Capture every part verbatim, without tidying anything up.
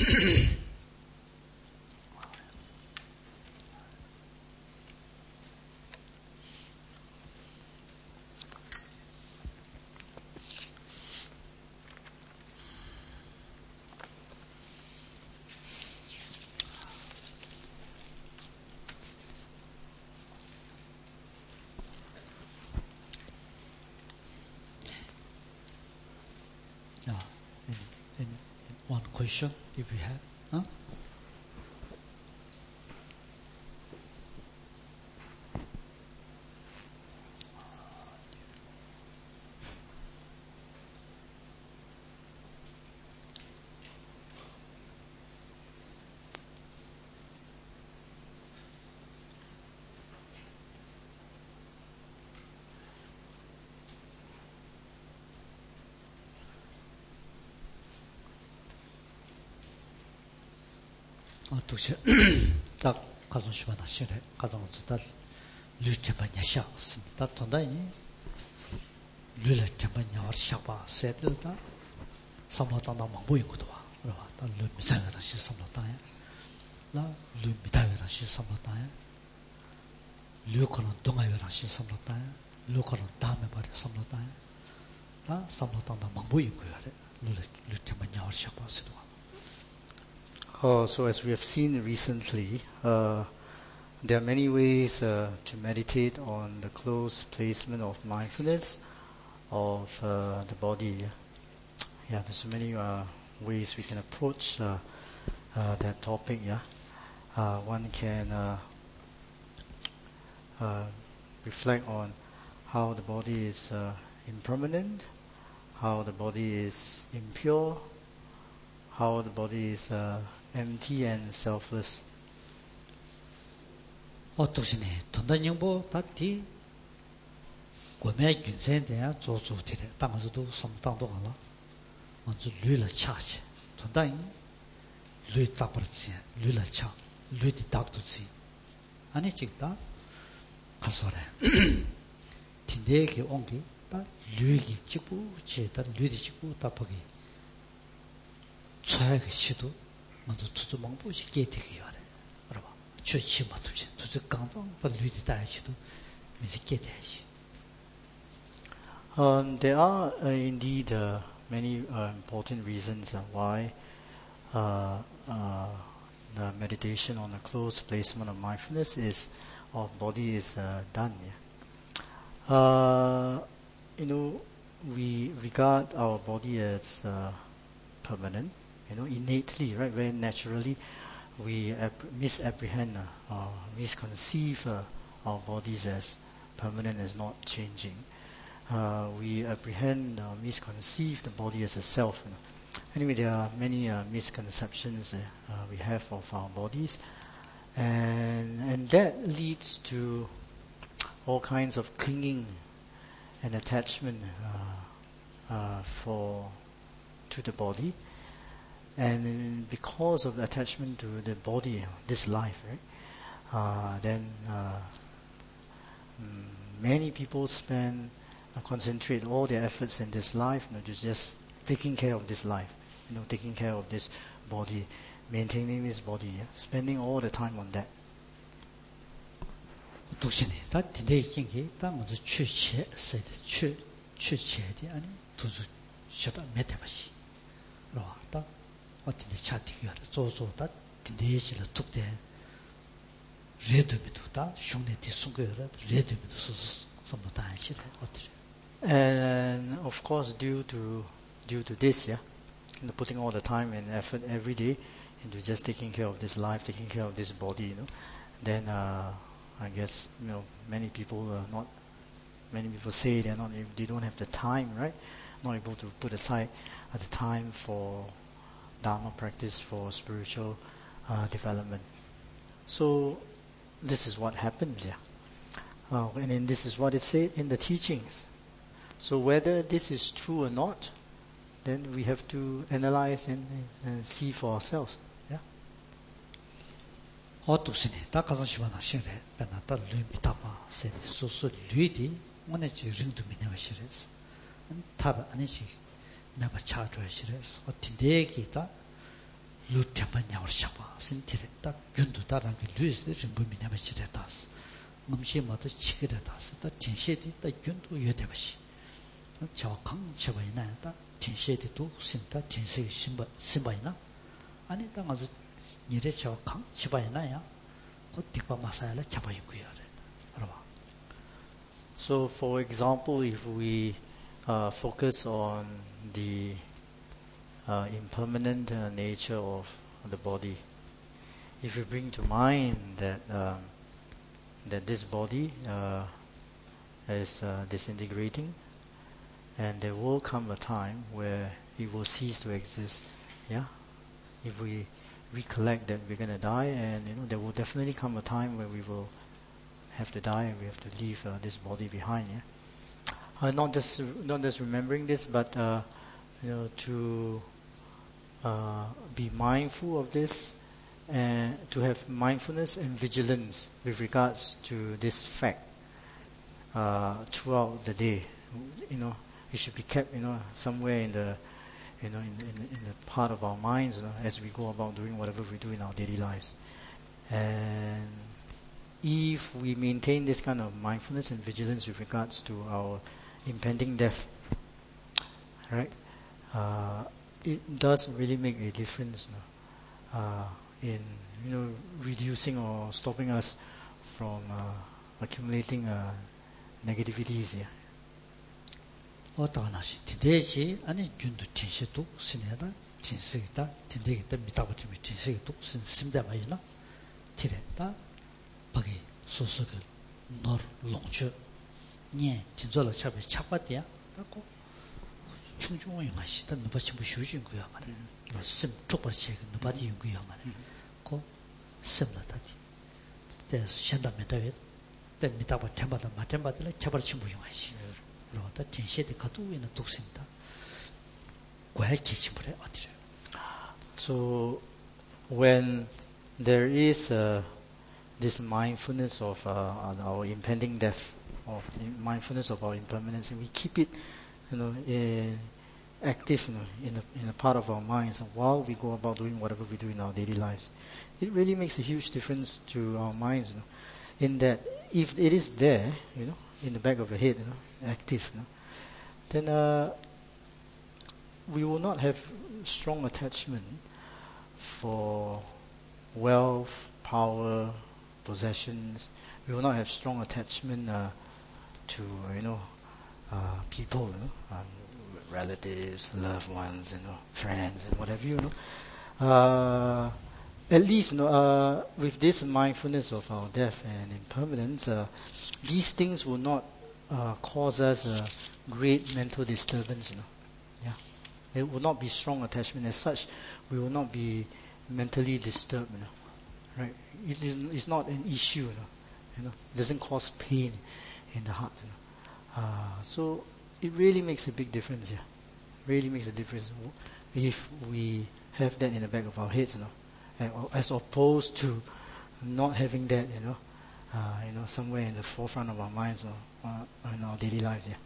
One question, if we have, huh? 도시 딱 가서 시바나 시래 가서 저다 류체바냐 샤스니다 돈다니 류체바냐 워샤바 세들다 삼라탄다 망보이고도 와 그러와 다 류미사가라 시 삼라탄야 라 류미타가라 시 삼라탄야 류코는 동아여라 시 삼라탄야 류코는 다음에 바래 삼라탄야 다 삼라탄다 망보이고야 류체바냐 워샤바 세도 Uh, so as we have seen recently, uh, there are many ways uh, to meditate on the close placement of mindfulness of uh, the body. Yeah, there's many uh, ways we can approach uh, uh, that topic. Yeah, uh, one can uh, uh, reflect on how the body is uh, impermanent, how the body is impure, how the body is uh, empty and selfless. 어떠시네. 돈다님보 다티 고매 균센데야 조조티래. 당어서도 섬당도 가라. 먼저 류를 차시. 돈다니 류 잡버지. 류를 차. 류디 닥도지. 아니 찍다. 가서래. 딘데게 온게 다 류기 찍고 제다 류디 찍고 답하기. 최악의 시도 먼저 투주 망보시 게티게 요래. 알아봐. 최치 맞듯이 투주 강정 더 류디 다시도 미지 게티시. Um, there are uh, indeed uh, many uh, important reasons uh, why uh, uh, the meditation on the close placement of mindfulness is of body is uh, done. Yeah? Uh, you know, we regard our body as uh, permanent. You know, innately, right, very naturally, we ap- misapprehend uh, or misconceive uh, our bodies as permanent, as not changing. Uh, we apprehend or uh, misconceive the body as a self. You know. Anyway, there are many uh, misconceptions uh, uh, we have of our bodies, and and that leads to all kinds of clinging and attachment uh, uh, for to the body. And because of the attachment to the body, this life, right? Uh, then uh, many people spend, uh, concentrate all their efforts in this life, you know, to just taking care of this life, you know, taking care of this body, maintaining this body, yeah? Spending all the time on that. 도시네. 다 딘데 킹게 다 먼저 취체 세대 취 취체디 아니 도주 셔다 메테바시. 로다 어떻게 차티가 조조다 딘데시를 툭대 레드미도다 슝네티 숨겨라 레드미도 소소 som보다 안시래 어떻게. And of course, due to due to this, yeah, you know, putting all the time and effort every day into just taking care of this life, taking care of this body, you know, then uh, I guess you know many people are not. Many people say they're not. They don't have the time, right? Not able to put aside uh, the time for Dharma practice, for spiritual uh, development. So this is what happens, yeah. Uh, and then this is what it said in the teachings. So whether this is true or not, then we have to analyze and, and see for ourselves. Yeah. 어떻으니 다 가서 시바나 신래 배나다 류미타바 세디 소소 류디 원에지 링도 미네와 시레스 탑 아니지 내가 차줘야 시레스 어떻게 기타 lu tempa nyawar shakwa sin tire ta gyundu ta rangi lu is de rinpo mi nyama chire tas ngamshi ma to chikire tas ta tinshe di ta gyundu yode bashi chawa kang chewa ina ta tinshe di tu sin ta tinshe ki simba simba ina ani ta nga zu nire chawa kang chewa ina ya ko dikpa masaya la chapa yungu yore arwa. So, for example, if we uh, focus on the uh, impermanent uh, nature of the body, if we bring to mind that um, that this body uh, is uh, disintegrating, and there will come a time where it will cease to exist. Yeah, if we recollect that we're going to die, and you know, there will definitely come a time where we will have to die and we have to leave uh, this body behind. Yeah, uh, not just not just remembering this, but uh, you know, to uh, be mindful of this, and to have mindfulness and vigilance with regards to this fact uh, throughout the day. You know, it should be kept, you know, somewhere in the, you know, in, in, in the part of our minds, you know, as we go about doing whatever we do in our daily lives. And if we maintain this kind of mindfulness and vigilance with regards to our impending death, right, uh, it does really make a difference, you know, uh, in, you know, reducing or stopping us from uh, accumulating uh, negativities. Yeah. 어떠하나시 디데지 아니 균도 진시도 신에다 진시다 딘데기다 미타고티미 진시도 신 심대바이나 티레다 바기 소소게 너 롱추 니 진절을 차베 차바디야 갖고 충충이 마시다 누바치 부슈진 거야 말이야 심 쪽바치 누바디 연구야 말이야 고 심라다디 때 신다메다에 때 미타고 템바다 마템바들 차바치 부용하시 로다 진시의 가도에는 독생다. 과학기침을 어디래? So when there is uh, this mindfulness of uh, our impending death, of mindfulness of our impermanence, and we keep it, you know, in, active, you know, in a in a part of our minds while we go about doing whatever we do in our daily lives, it really makes a huge difference to our minds. You know, in that if it is there, you know, in the back of your head, you know, active, you know, then uh, we will not have strong attachment for wealth, power, possessions. We will not have strong attachment uh, to, you know, uh, people, you know, um, relatives, loved ones, you know, friends, and whatever, you know. Uh, at least, you know, uh, with this mindfulness of our death and impermanence, uh, these things will not Uh, cause us a great mental disturbance, you know. Yeah, it will not be strong attachment as such. We will not be mentally disturbed, you know. Right? It, it's not an issue, you know. You know, it doesn't cause pain in the heart, you know. Uh, so it really makes a big difference. Yeah, really makes a difference if we have that in the back of our heads, you know, as opposed to not having that, you know. Uh, you know, somewhere in the forefront of our minds or uh, in our daily lives. Yeah.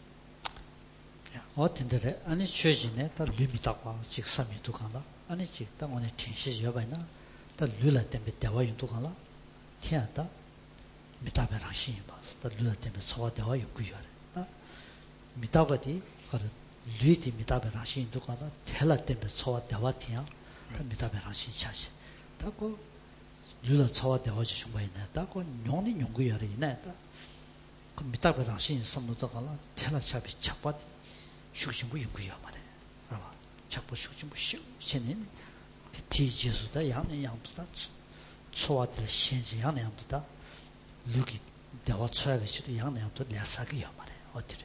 Yeah. 어떤데 아니 최진에 다 류미다과 직삼이 두간다. 아니 직다 오늘 진시 여바이나 다 류라 때문에 대화 용도간라. 티야다 미다베랑 신이 봐서 다 류라 때문에 소화 대화 용구여래. 다 미다바디 가서 류디 미다베랑 신이 두간다. 텔라 때문에 소화 대화 티야. 다 미다베랑 신 차시. 다고 류라 소화 대화 주신 거 있네. 다고 용이 용구여래 있네. 그 미다베랑 신 섬노다가라 텔라 차비 착바디 슈신부 용구여 말해. 알아. 착부 슈신부 슈 신인 티지수다 양내 양도다 초와들 신지 양내 양도다 루기 대화 초야가 시도 양내 양도 래사기여 말해. 어디래?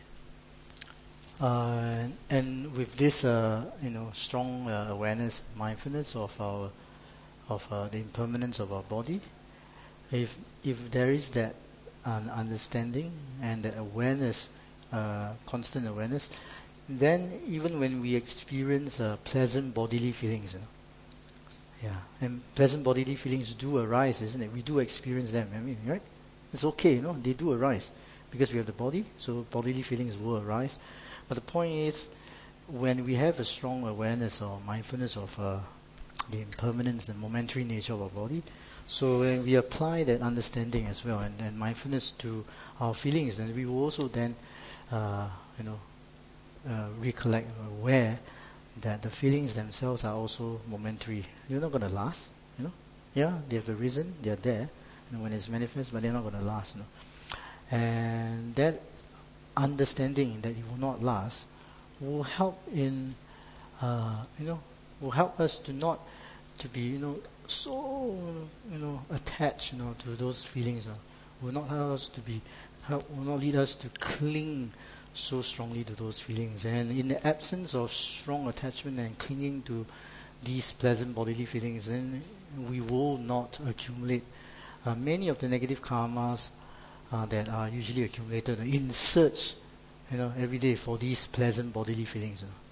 Uh, and with this, uh, you know, strong uh, awareness, mindfulness of our, of uh, the impermanence of our body, if if there is that an understanding and the awareness, uh, constant awareness, then even when we experience uh, pleasant bodily feelings, you know, yeah, and pleasant bodily feelings do arise, isn't it? We do experience them. I mean, right? It's okay, you know, they do arise because we have the body, so bodily feelings will arise. But the point is, when we have a strong awareness or mindfulness of uh, the impermanence, the momentary nature of our body. So when we apply that understanding as well and, and mindfulness to our feelings, then we will also then, uh, you know, uh, recollect, aware that the feelings themselves are also momentary. They're not going to last, you know. Yeah, they have a reason, they're there, you know, when it's manifest, but they're not going to last, you know. And that understanding that it will not last will help in, uh, you know, will help us to not to be, you know, so, you know, attached, you know, to those feelings. Uh, will not help us to be, help, will not lead us to cling so strongly to those feelings. And in the absence of strong attachment and clinging to these pleasant bodily feelings, then we will not accumulate uh, many of the negative karmas uh, that are usually accumulated in search, you know, every day for these pleasant bodily feelings. You know.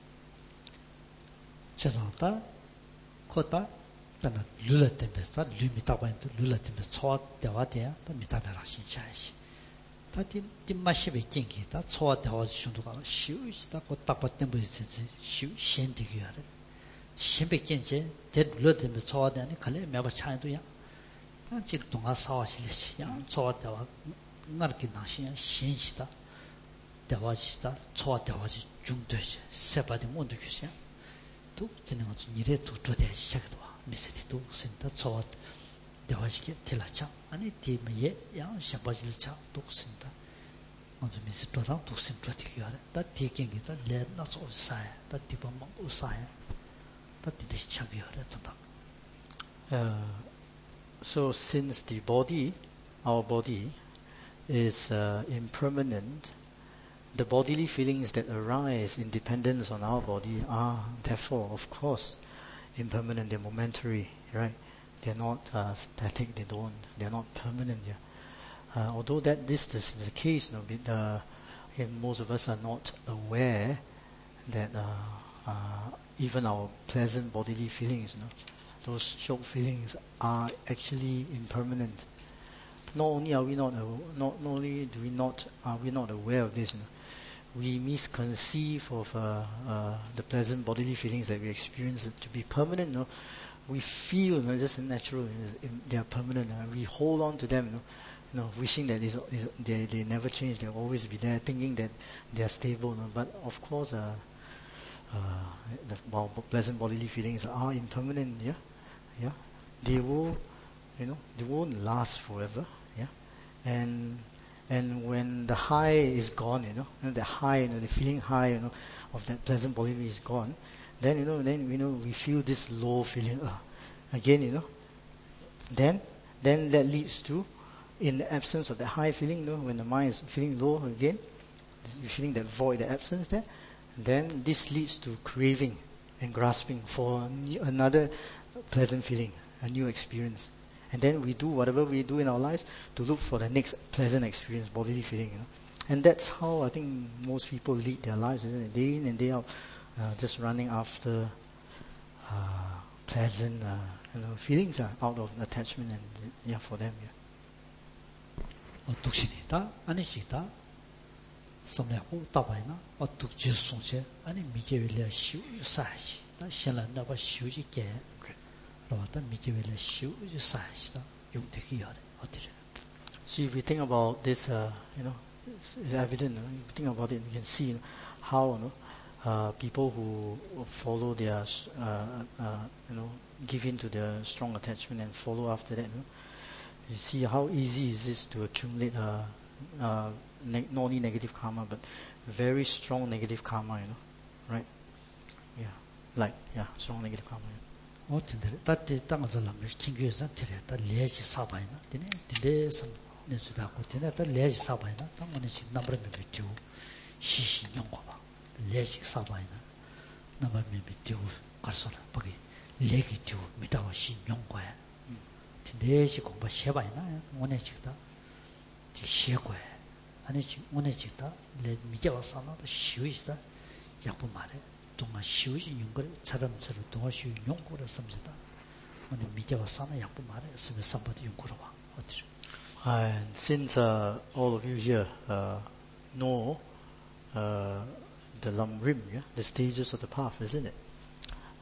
죄송하다. 코다. 나는 룰라 때문에 다 류미다고 했는데 룰라 때문에 초와 대화돼야 또 미다베라 신차야시. 다디 뒷마시베 깽기다 초와 대화 정도가 쉬우시다 곧딱 봤던 분이지 쉬 신디기야래. 신베 깽제 대 룰라 때문에 초와 대하니 갈래 매바 차이도야. 지금 동아 사와실래시. 야 초와 대화 나르기 나시야 신시다. 대화시다 초와 대화지 중도시 세바디 몬도 규시야. 또 진행 아주 일에 도도대 시작도 와. 미세티도 센터 초와 대화시게 들라차 아니 디메에 양 샤바질차 독신다. 먼저 미세도랑 독신 프라티기하래. 다 디경기다 레나 소사야. 다 디범망 우사야. 다 디시 차비하래 된다. Uh, so since the body, our body, is uh, impermanent, the bodily feelings that arise in dependence on our body are therefore, of course, impermanent. They're momentary, right? They're not uh, static. They don't. They're not permanent. Yeah. Uh, although that this, this is the case, no, but, uh, most of us are not aware that uh, uh, even our pleasant bodily feelings, no, those shock feelings, are actually impermanent. Not only are we not, not, not only do we not are we not aware of this, no, we misconceive of uh, uh, the pleasant bodily feelings that we experience to be permanent. No, we feel, you know, just natural. They are permanent. Uh, we hold on to them, you know, you know wishing that is, is, they they never change. They'll always be there, thinking that they are stable. No? But of course, uh, uh, the well, pleasant bodily feelings are impermanent. Yeah, yeah. They will, you know, they won't last forever. Yeah, and. And when the high is gone, you know, and the high, you know, the feeling high, you know, of that pleasant bodily is gone, then you know, then you know, we feel this low feeling uh, again, you know. Then, then that leads to, in the absence of the high feeling, you know, when the mind is feeling low again, feeling that void, the absence there, then this leads to craving and grasping for another pleasant feeling, a new experience. And then we do whatever we do in our lives to look for the next pleasant experience, bodily feeling, you know. And that's how I think most people lead their lives, isn't it? Day in and day out, uh, just running after uh, pleasant, uh, you know, feelings uh, out of attachment and yeah, for them. Yeah. 독신이다, 아니시다. 섬내고 따바이나 어떻게 송세 아니 미제빌레 시우사시. 나 신란다고 시우지게. See, if we think about this, uh, you know, it's evident. Uh, if we think about it, we can see, you know, how, you know, uh, people who follow their, uh, uh, you know, give in to their strong attachment and follow after that. You know, you see how easy is this to accumulate uh, uh, ne- not only negative karma, but very strong negative karma. You know, right? Yeah, like yeah, strong negative karma. Yeah. 어떤데 따뜻 땅어들라면 긴교에서 들었다 레지 사바이나 되네 되서 내주다고 되네 다 레지 사바이나 당원이 지 남버면 비tiu 시시 용거봐 레지 사바이나 남버면 비tiu 가서라 거기 레기 tiu 미다와 시 용거야 되네시 공부 셔바이나 원에 직다 지 시고에 아니 지 원에 직다 레 미자와서나 시위시다 약부 말해 동아 시우지 용거 사람처럼 동아 시우 용거를 섬세다. 오늘 미제와 사나 약부 말에 쓰면 삼바도 용거로 와. 어떻게? And since uh, all of you here uh, know uh, the lam rim, yeah, the stages of the path, isn't it?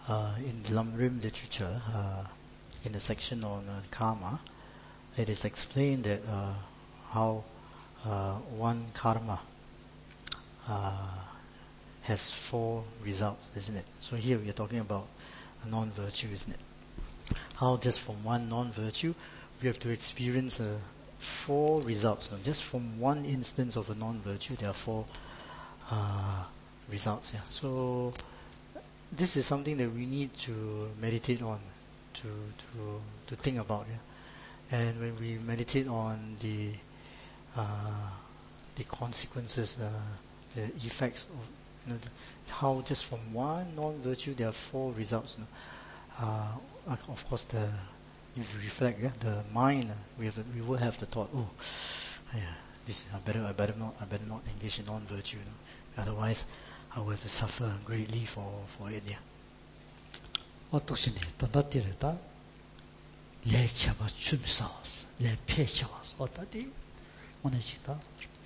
uh, in the Lamrim literature, uh, in the section on uh, karma, it is explained that uh, how uh, one karma uh, has four results, isn't it? So here we are talking about a non-virtue, isn't it? How just from one non-virtue we have to experience uh, four results. No? Just from one instance of a non-virtue, there are four uh, results. Yeah. So this is something that we need to meditate on, to to to think about. Yeah. And when we meditate on the uh, the consequences, uh, the effects of, you know, the, how just from one non-virtue there are four results. You know? uh, of course, the if you reflect, yeah, the mind, uh, we have the, we will have the thought, oh, yeah, this I better I better not I better not engage in non-virtue. You know? Otherwise, I will have to suffer greatly for for it. Yeah. 어떻게 돈다티르다 레차바 춤사스 레 페샤스 어따디 오네시다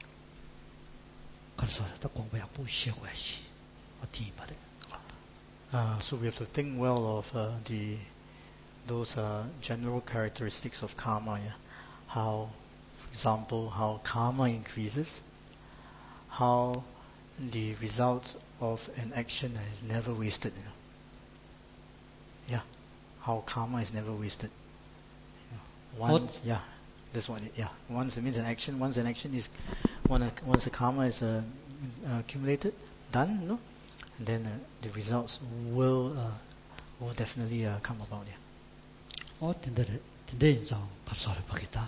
가르쳐다 공부야 부시고야시 어디 말해. Uh, so we have to think well of uh, the those uh, general characteristics of karma. Yeah? How, for example, how karma increases, how the result of an action is never wasted. You know? Yeah, how karma is never wasted. You know, once, what? yeah, this one, yeah. Once it means an action. Once an action is, once once the karma is uh, accumulated, done, you know, and then uh, the results will uh, will definitely uh, come about. Yeah. 어, 근데 근데 인상 가서를 보겠다.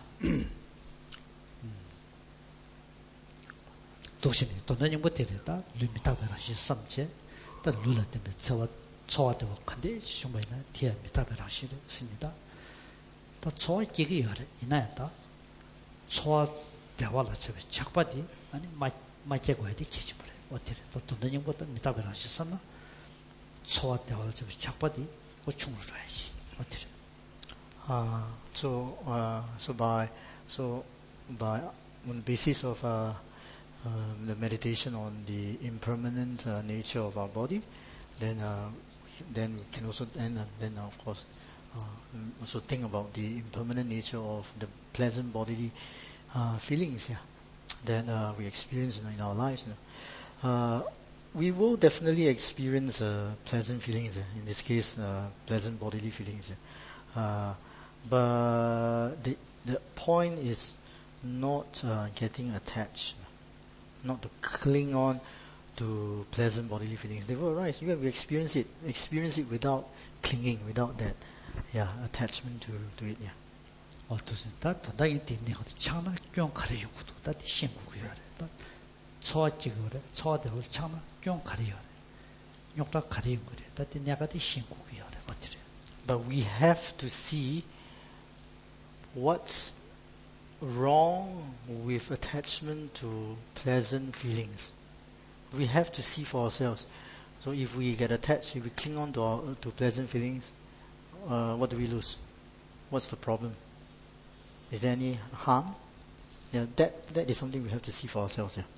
도시니 돈다니 못되다. 루미타베라시 삼체. 다 룰라 때문에 저와 저와도 근데 shum바이나 티에 미타베라시를 씁니다. 또 저와 기기여래 이나였다. 저와 대화를 저에 착바디 아니 마 마제고 해야 되지 그래. 어때? 또 돈다니 못다 미타베라시 삼나. 저와 대화를 저에 착바디 뭐 충을 줘야지. 어때? Uh, so, uh, so by, so by on the basis of uh, uh, the meditation on the impermanent uh, nature of our body, then, uh, then we can also then, uh, then of course, uh, also think about the impermanent nature of the pleasant bodily uh, feelings, yeah, that uh, we experience, you know, in our lives. You know. uh, we will definitely experience uh, pleasant feelings. Uh, in this case, uh, pleasant bodily feelings. Uh, But the the point is not uh, getting attached, not to cling on to pleasant bodily feelings. They will arise. You have to experience it, experience it without clinging, without that, yeah, attachment to to it. Yeah. 어떠신 다 돈다기 띠네 어디 창나 뿅 가려고도 다 신고고요. 다 초아지고래 초아대로 창나 뿅 가려요. 욕다 가려요 그래. 다 내가 디 신고고요. 어떻게? But we have to see what's wrong with attachment to pleasant feelings. We have to see for ourselves. So if we get attached, if we cling on to, our, to pleasant feelings, uh, what do we lose? What's the problem? Is there any harm? Yeah, that that is something we have to see for ourselves. Yeah.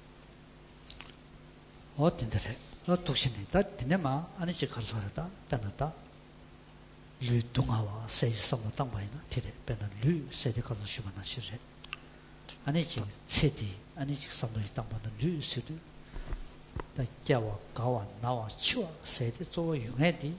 어떤데? 어 독신이 다 되네마 아니지 가서다 변하다. 류 동화와 세지 삼도 땅바이나 티레 변한 류 세지 가서 쉬거나 시제. 아니지 체디 아니지 삼도 땅바는 류 세도 다 자와 가와 나와 치와 세지 조 용해디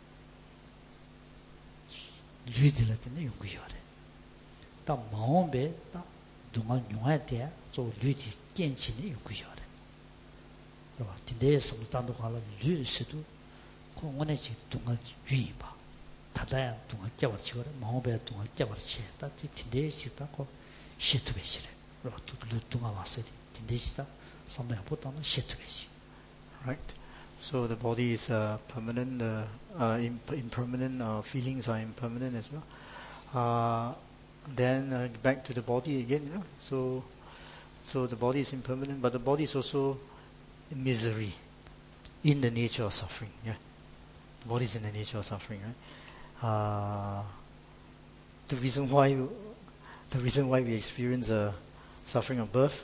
류들한테 용구여래. 다 마음에 다 동안 용해대 조 류디 견치니 용구여래. 그봐 근데 삼도 땅도 가라 류 세도 공원에 지 동안 유이바 다다야 동안 깨버치고 마음에 동안 깨버치 다 tinde시다 고 시트베시래. 로또 동안 왔어요. tinde시다 삼도야 보다는 시트베시. Right. So the body is uh, permanent. Uh, uh, imp- impermanent uh, feelings are impermanent as well. Uh, then uh, back to the body again. You know? So, so the body is impermanent, but the body is also misery, in the nature of suffering. Yeah, body is in the nature of suffering, right? Uh, the reason why the reason why we experience uh, suffering of birth,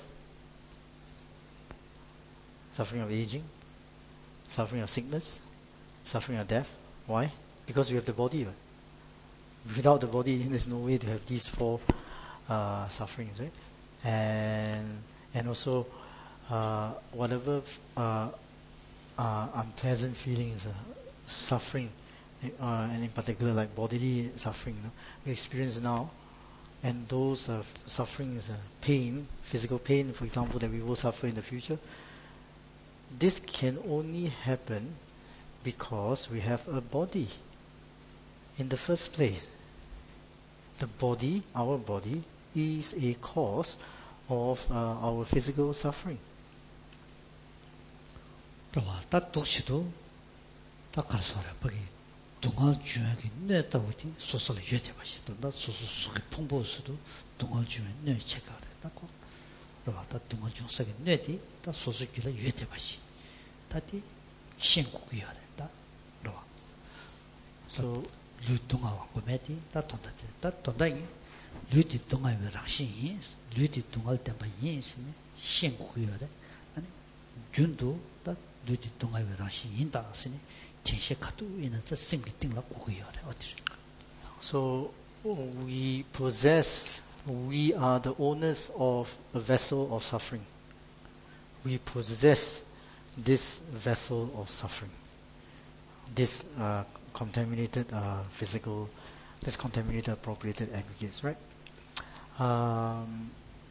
suffering of aging, suffering of sickness, suffering of death, Why? Because we have the body. Right? Without the body, there's no way to have these four uh, sufferings, right? And and also uh, whatever uh, uh, unpleasant feelings, uh, suffering, uh, and in particular like bodily suffering, you know, we experience now, and those uh, sufferings, uh, pain, physical pain, for example, that we will suffer in the future. This can only happen because we have a body. In the first place, the body, our body, is a cause of uh, our physical suffering. 그러와 다 도시도 다 가서라 거기 동화 중에 내다 어디 소설을 유대 봐시도 나 소설 속에 풍부수도 동화 중에 내 책을 했다고 그러와 다 동화 중 속에 내디 다 소설을 유대 봐시 다디 신국이야 다 그러와 so 루동아와 고메디 다 돈다지 다 돈다이 루디 동아의 락신이 루디 동할 때만 인신이 신국이야 아니 준도 다 루디 동아의 락신인다 하시니 진실카도 있는 저 생기 띵라 고고요 어디 So we possess, we are the owners of a vessel of suffering. We possess this vessel of suffering, this uh, contaminated uh, physical, this contaminated appropriated aggregates, right? Um,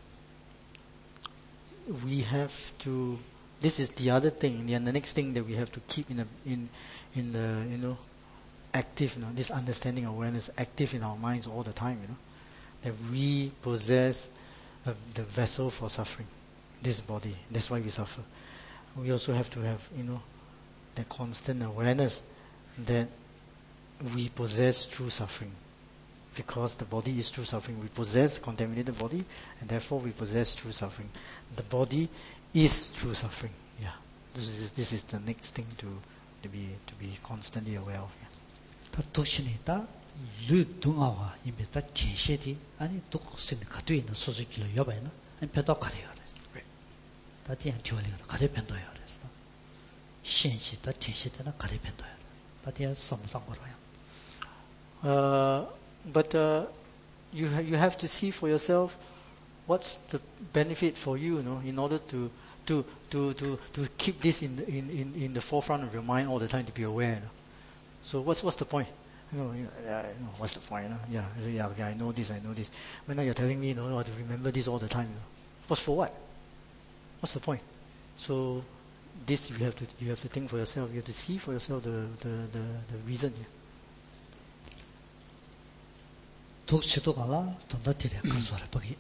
we have to. This is the other thing, and the next thing that we have to keep in a, in in the you know active, you know, this understanding awareness active in our minds all the time, you know, that we possess uh, the vessel for suffering, this body. That's why we suffer. We also have to have, you know, that constant awareness that we possess true suffering, because the body is true suffering. We possess contaminated body, and therefore we possess true suffering. The body is true suffering. Yeah, this is this is the next thing to to be to be constantly aware of. Yeah. 다 도시니다 루동아와 이메다 진실이 아니 독신 가도 있는 소수기로 여봐이나 아니 배도 가려요. 다 뒤에 뒤월이가 가려 변도요. 그래서 신시다 진실이나 가려 변도요. 다 뒤에 섬상 거로요. Uh, but uh, you ha- you have to see for yourself what's the benefit for you, you know, in order to to to to, to keep this in, in in in the forefront of your mind all the time, to be aware. You know? So what's what's the point? You know, you know, uh, you know, what's the point? You know? Yeah, yeah, okay, I know this, I know this. But now you're telling me, you know, I have to remember this all the time. You know? What's for what? What's the point? So this you have to you have to think for yourself. You have to see for yourself the the the, the reason. Yeah. 독시도 가라 돈다티래 가서라 거기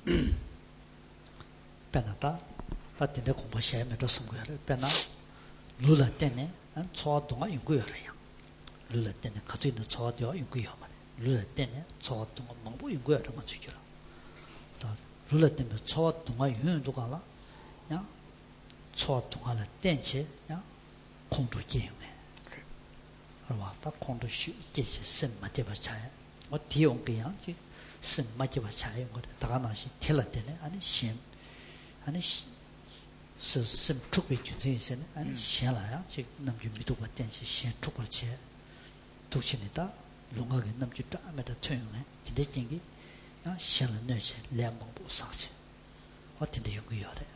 빼나다 다티네 공부 시험에도 선거를 빼나 룰라 때네 안 초동아 인구여라야 룰라 때네 가도 있는 초도요 인구여 말이야 룰라 때네 초동아 망부 인구여라 뭐 주기라 다 룰라 때문에 초동아 윤도 가라 야 초동아라 땐체 야 공도 게임에 그러와 다 공도 쉬 계시 선마 되바 차야 뭐 뒤온 게야 지 선마지바 차요 거래 다가나시 텔라데네 아니 신 아니 스스 축비 주제에서는 아니 신라야 지 남주 미도가 된시 신 축벌체 독신이다 롱하게 남주 따메다 토용해 디데징기 아 신라 내시 렘봉부 상시 어떤데 연구여래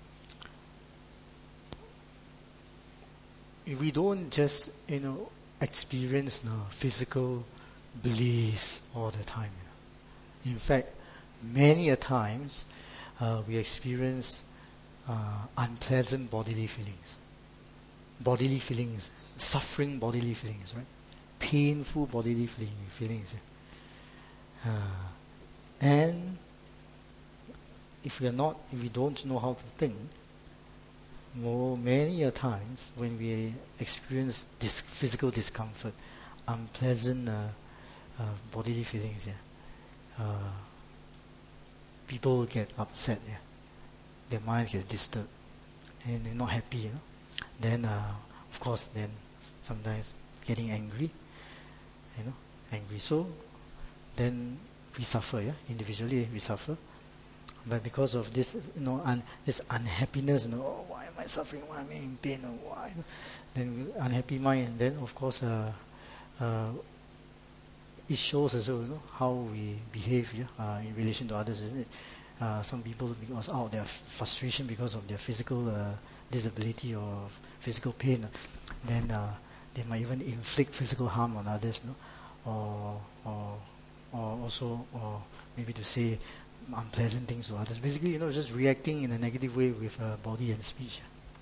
We don't just, you know, experience no, physical bliss all the time. You know. In fact, many a times uh, we experience uh, unpleasant bodily feelings. Bodily feelings, suffering bodily feelings, right? Painful bodily feeling, feelings. Uh, and if we are not, if we don't know how to think, more many a times when we experience this physical discomfort, unpleasant uh, uh, bodily feelings, yeah, uh, people get upset, yeah, their mind gets disturbed, and they're not happy, you know. Then, uh, of course, then sometimes getting angry, you know, angry. So then we suffer, yeah, individually we suffer. But because of this, you know, un, this unhappiness, you know, oh, why am I suffering? Why am I in pain? Or why? You know, then unhappy mind, and then of course, uh, uh, it shows us, you know, how we behave, yeah, uh, in relation to others, isn't it? Uh, some people, because out of their frustration because of their physical uh, disability or physical pain, then uh, they might even inflict physical harm on others, no? or, or, or also, or maybe to say unpleasant things to others. Basically, you know, just reacting in a negative way with uh, body and speech.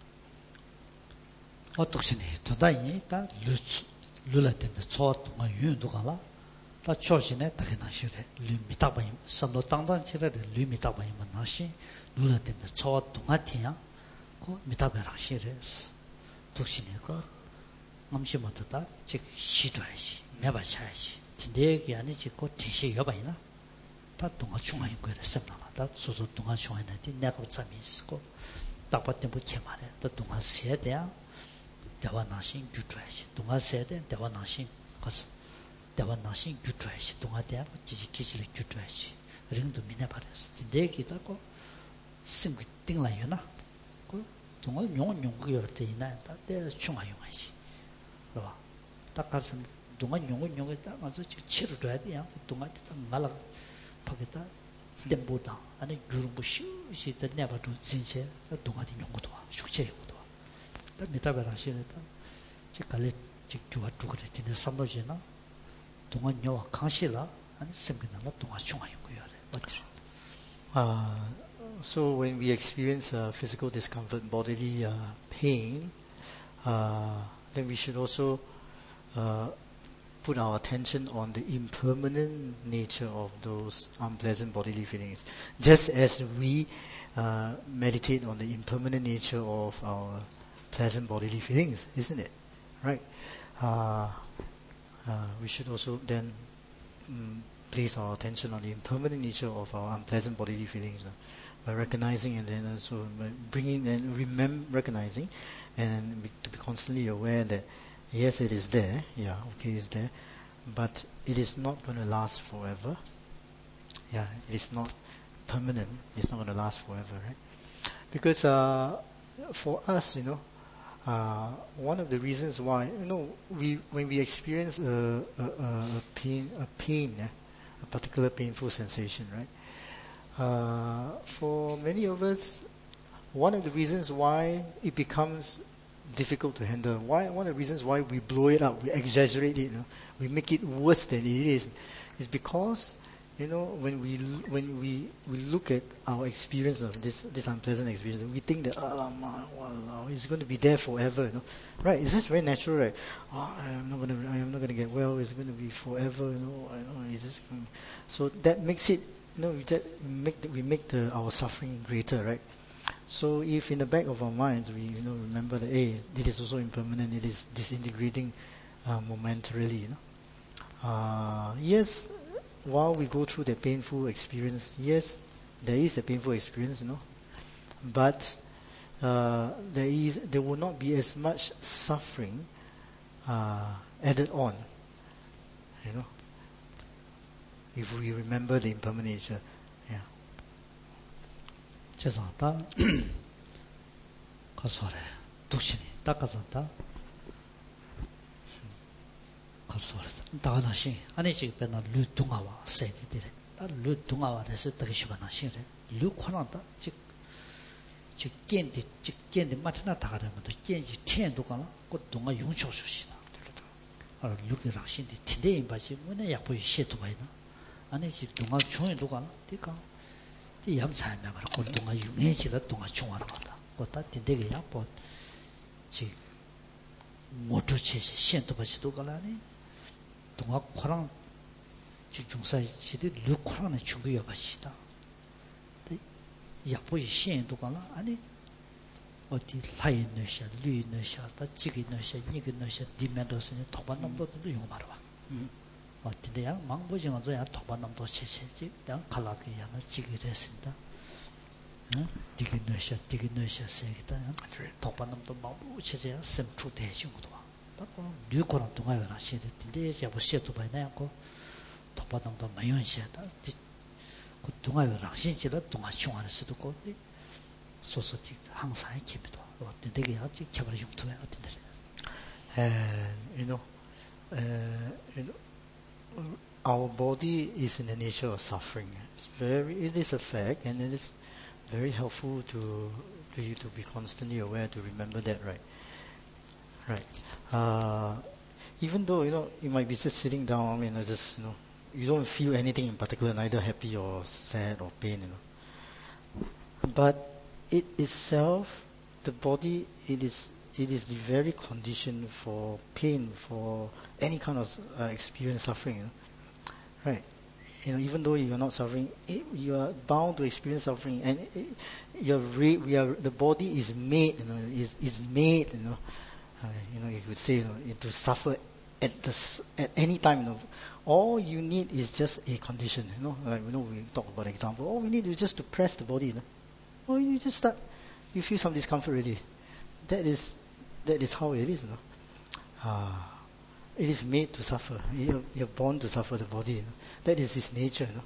어떻게 도다이 다 루츠 룰라템에 초트가 윤도가라 다 초신에 다게 나시래 리미타바이 삼도 땅단치래 리미타바이 만나시 룰라템에 초트가 고 미타베라시레스 독신이가 암시모도다 즉 시도해시 매바샤시 진대기 아니지 고 대시 여바이나 다 동아 중앙인 거를 셈나다 다 소소 동아 중앙인데 내가 잠이 있고 딱 봤더니 뭐 개말해 다 동아 세대야 대화나신 규트해시 동아 세대 대화나신 가서 대화나신 규트해시 동아대야 지지기지를 규트해시 링도 미네 바랬어 진대기다 고 승기 띵라요나 동아 용은 용구여 때 있나 때 중앙 용하시 그봐 딱 가서 동아 용은 용에 딱 가서 치료 줘야 돼요 동아 딱 말아 파겠다 덴보다 아니 유르부시 시대 내가도 진짜 동아리 용구도 숙제 용구도 딱 메타베라시다 지갈래 직주와 두그래 되는 삼도지나 동아 녀와 강시라 아니 생기나라 동아 중앙 용구여 어때 아 So when we experience uh, physical discomfort, bodily uh, pain, uh, then we should also uh, put our attention on the impermanent nature of those unpleasant bodily feelings. Just as we uh, meditate on the impermanent nature of our pleasant bodily feelings, isn't it? Right? Uh, uh, we should also then um, place our attention on the impermanent nature of our unpleasant bodily feelings. Uh, by recognizing and then also by bringing and remember recognizing and be, to be constantly aware that yes, it is there, yeah, okay, it's there, but it is not going to last forever. Yeah, it's not permanent. It's not going to last forever, right? Because uh, for us, you know, uh, one of the reasons why, you know, we when we experience a, a, a pain, a pain, eh, a particular painful sensation, right? Uh, for many of us, one of the reasons why it becomes difficult to handle, why one of the reasons why we blow it up, we exaggerate it, you know, we make it worse than it is, is because, you know, when we when we, we look at our experience of this this unpleasant experience, we think that oh man, wow, it's going to be there forever, you know, right? Is this very natural, right? Oh, I'm not going to, I'm not going to get well. It's going to be forever, you know. I know. Is this going so that makes it. No, we make the, we make the our suffering greater, right? So if in the back of our minds we you know remember that hey, it is also impermanent, it is disintegrating uh, momentarily, you know. Uh, yes, while we go through the painful experience, yes, there is a painful experience, you know, but uh, there is there will not be as much suffering uh, added on, you know. If we remember the impermanent nature, yeah. 죄송하다. 가서래. 독신이 닦아서다. 가서래. 다가나시 아니 지금 배나 루동아와 세디들에. 다 루동아와에서 되게 시바나시래. 루코나다 즉 즉 깬디 즉 깬디 마트나 다가라면도 깬지 텐도 가나 그 동아 용초수시다. 아 루기랑 신디 티데인 바시 뭐네 약보이 시도 봐이나. 아니 지 동아 중에도 가나 티가 티 ям사면 그 동아 유해지다 동아 중하는 거다. 그다 되게 약보 지 모토치 신도 바시도 가라니 동아 코랑 지 중사이 지들 루코랑의 중요해 바시다. 약보이 신도 가나 아니 어디 라이 넣으셔 류 넣으셔 다 지기 넣으셔 이게 넣으셔 디멘도스는 도반놈도 용 말아 봐. 어디야 망보징어 저야 도반놈도 체체지 양 칼라게야나 지기를 했습니다. 응? 디기 넣으셔 디기 넣으셔 세기다. 도반놈도 망보 체체야 셈추 대신고도 봐. 딱고 류코랑 동아여라 시대인데 이제 뭐 시도 봐야고 도반놈도 마연시다. 그 동아여라 신지라 동아 중앙에 쓰도 거 소소티 항상 기비도 어때 되게 아직 개발 용토에 어떤데 And you know uh, you know, our body is in the nature of suffering. It's very, it is a fact, and it is very helpful to, to you to be constantly aware, to remember that, right? Right. Uh, even though, you know, you might be just sitting down, I mean, I just, you know, you don't feel anything in particular, neither happy or sad or pain, you know. But it itself, the body, it is it is the very condition for pain, for any kind of uh, experience, suffering, you know. Right. You know, even though you are not suffering, it, you are bound to experience suffering, and it, you're re, we are the body is made, you know, is is made, you know, uh, you know, you could say, you know, to suffer at the at any time, you know. All you need is just a condition, you know. Like, you know, we talk about example. All we need is just to press the body, you know. Or you just start, you feel some discomfort already. That is, that is how it is, you know. Uh, it is made to suffer. You're, you're born to suffer, the body, you know. That is its nature, you know.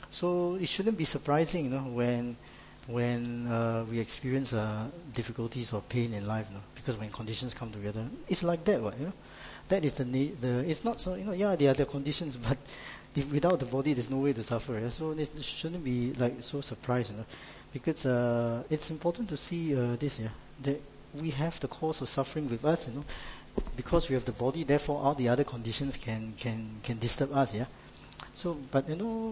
So it shouldn't be surprising, you know, when when uh, we experience uh, difficulties or pain in life, you know, because when conditions come together, it's like that, right, you know. That is the need. The it's not so, you know. Yeah, there are the conditions, but if without the body, there's no way to suffer. Yeah? So it shouldn't be like so surprised, you know, because uh, it's important to see uh, this. Yeah, that we have the cause of suffering with us, you know, because we have the body. Therefore, all the other conditions can can can disturb us. Yeah. So, but you know,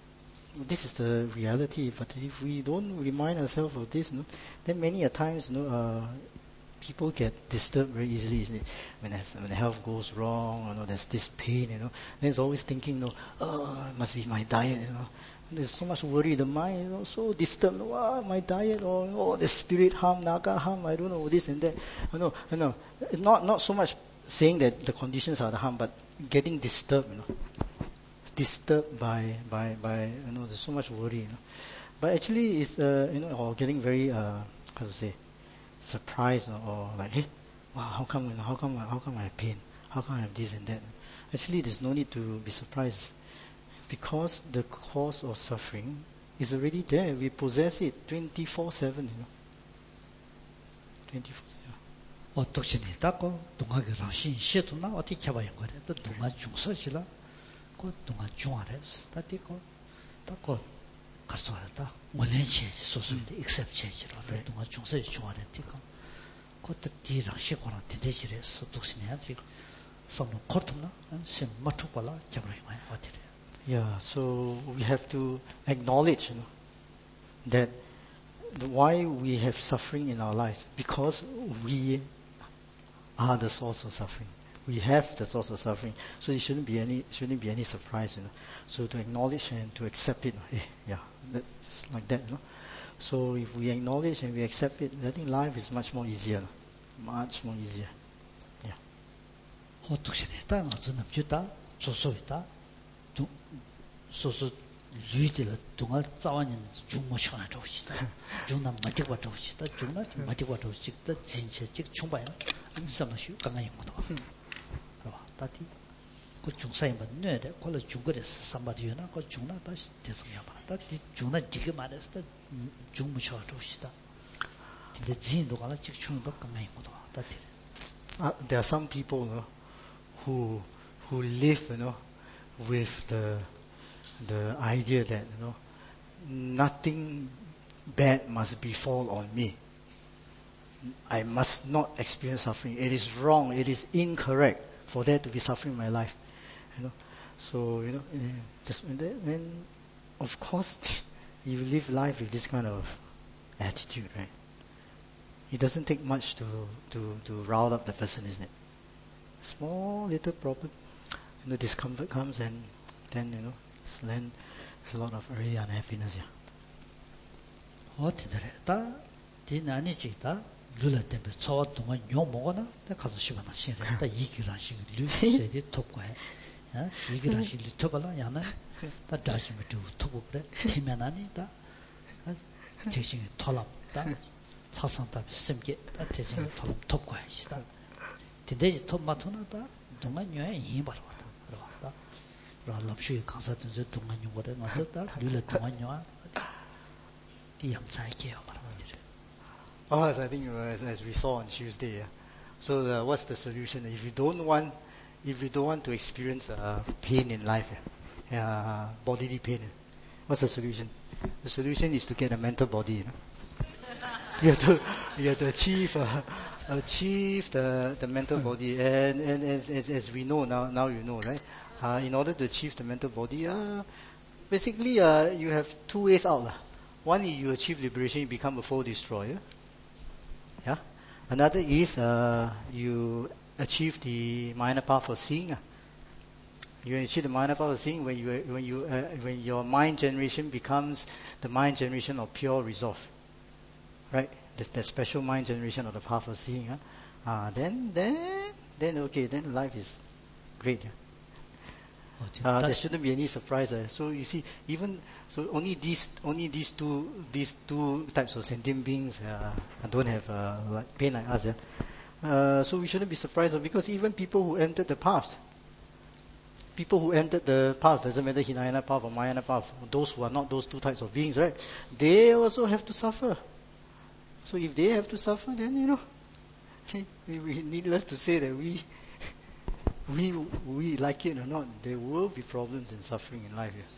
this is the reality. But if we don't remind ourselves of this, you know, then many a times, you know. Uh, People get disturbed very easily, isn't it? When, when the health goes wrong, you know, there's this pain, you know. There's always thinking, you know, oh, it must be my diet, you know. There's so much worry, the mind, you know, so disturbed. Oh, my diet, or oh, the spirit harm, naga harm, I don't know, this and that. You know, you know, not not so much saying that the conditions are the harm, but getting disturbed, you know, disturbed by by by, you know, there's so much worry, you know. But actually, it's uh, you know, or getting very uh, how to say. surprised, or, or like, hey, wow, how come, you know, how come, how come I have pain? How come I have this and that? Actually, there's no need to be surprised, because the cause of suffering is already there. We possess it twenty-four seven, you know. twenty-four seven. 어 독신이 닦고 동학이 라신 시도나 어디 잡아야 거래. 또 동아 중서시라. 그 동아 중아래서 다디고 닦고 가서 왔다. 원래 체제 소소인데 except 체제로 동아 중서시 중아래티고. 그것도 뒤랑 시고랑 뒤대지래서 독신이야지. some kortuna and sim matukala jabrahima atire. Yeah, so we have to acknowledge, you know, that why we have suffering in our lives, because we are the source of suffering. We have the source of suffering, so it shouldn't be any shouldn't be any surprise, you know. So to acknowledge and to accept it, eh, yeah, that's like that, you know. So if we acknowledge and we accept it, I think life is much more easier, much more easier. Yeah. 호tuk신이다, 어떤 남주다, 조소이다, 두 소소 유이들 동안 자원인 중모시나 좋으시다, 중남 마티과 좋으시다, 중남 마티과 좋으시다, 진짜직 충분히 안 삼으시오 강한 용어도. 다티 그 중사임은 뇌래 콜로 중거에서 삼바디나 그 중나 다시 대성이야 말다 중나 지금 말했을 때 중무셔 좋으시다 근데 진도 가나 직충도 강한 것도 다티 There are some people, you know, who who live, you know, with the the idea that, you know, nothing bad must befall on me. I must not experience suffering. It is wrong, it is incorrect for there to be suffering in my life, you know. So, you know, just, and of course, you live life with this kind of attitude, right? It doesn't take much to to to rile up the person, isn't it? Small little problem, and the discomfort comes, and then, you know, then there's a lot of really unhappiness here. 어떻게 다 디나니지다. 룰라 때문에 저 동안 욕 먹어나 내가 가서 시바나 시래다 이기란 식 룰세디 톱과해 야 이기란 식 톱발라 야나 다 다시 못 톱고 그래 팀면 아니다 대신에 털랍다 타산답 심게 다 대신에 털랍 톱과해 시다 근데 톱 맞토나다 동안 요에 이 바로 왔다 그러다 랄랍슈 강사든 저 동안 요거를 맞았다 룰라 동안 요아 디암사이게요 바로 Oh, as I think as, as we saw on Tuesday. Yeah. So the, what's the solution? If you don't want if you don't want to experience uh, pain in life, yeah, uh, bodily pain, what's the solution? The solution is to get a mental body. You know? you have to, you have to achieve, uh, achieve the, the mental body. And, and as, as, as we know now, now you know, right? Uh, in order to achieve the mental body, uh, basically uh, you have two ways out. Uh. One is you achieve liberation, you become a foe destroyer. Yeah. Another is uh, you achieve the minor path of seeing. Uh. You achieve the minor path of seeing when you when you uh, when your mind generation becomes the mind generation of pure resolve. Right? There's that special mind generation of the path of seeing. Uh. Uh, then then then okay, then life is great. Yeah? Uh, there shouldn't be any surprise. Uh. So you see, even so, only these only these two these two types of sentient beings uh, don't have uh, like pain like us. Yeah? Uh, so we shouldn't be surprised, uh, because even people who entered the path, people who entered the path, doesn't matter Hinayana path or Mahayana path, those who are not those two types of beings, right? They also have to suffer. So if they have to suffer, then you know, we needless to say that we. We, we like it or not, there will be problems and suffering in life here.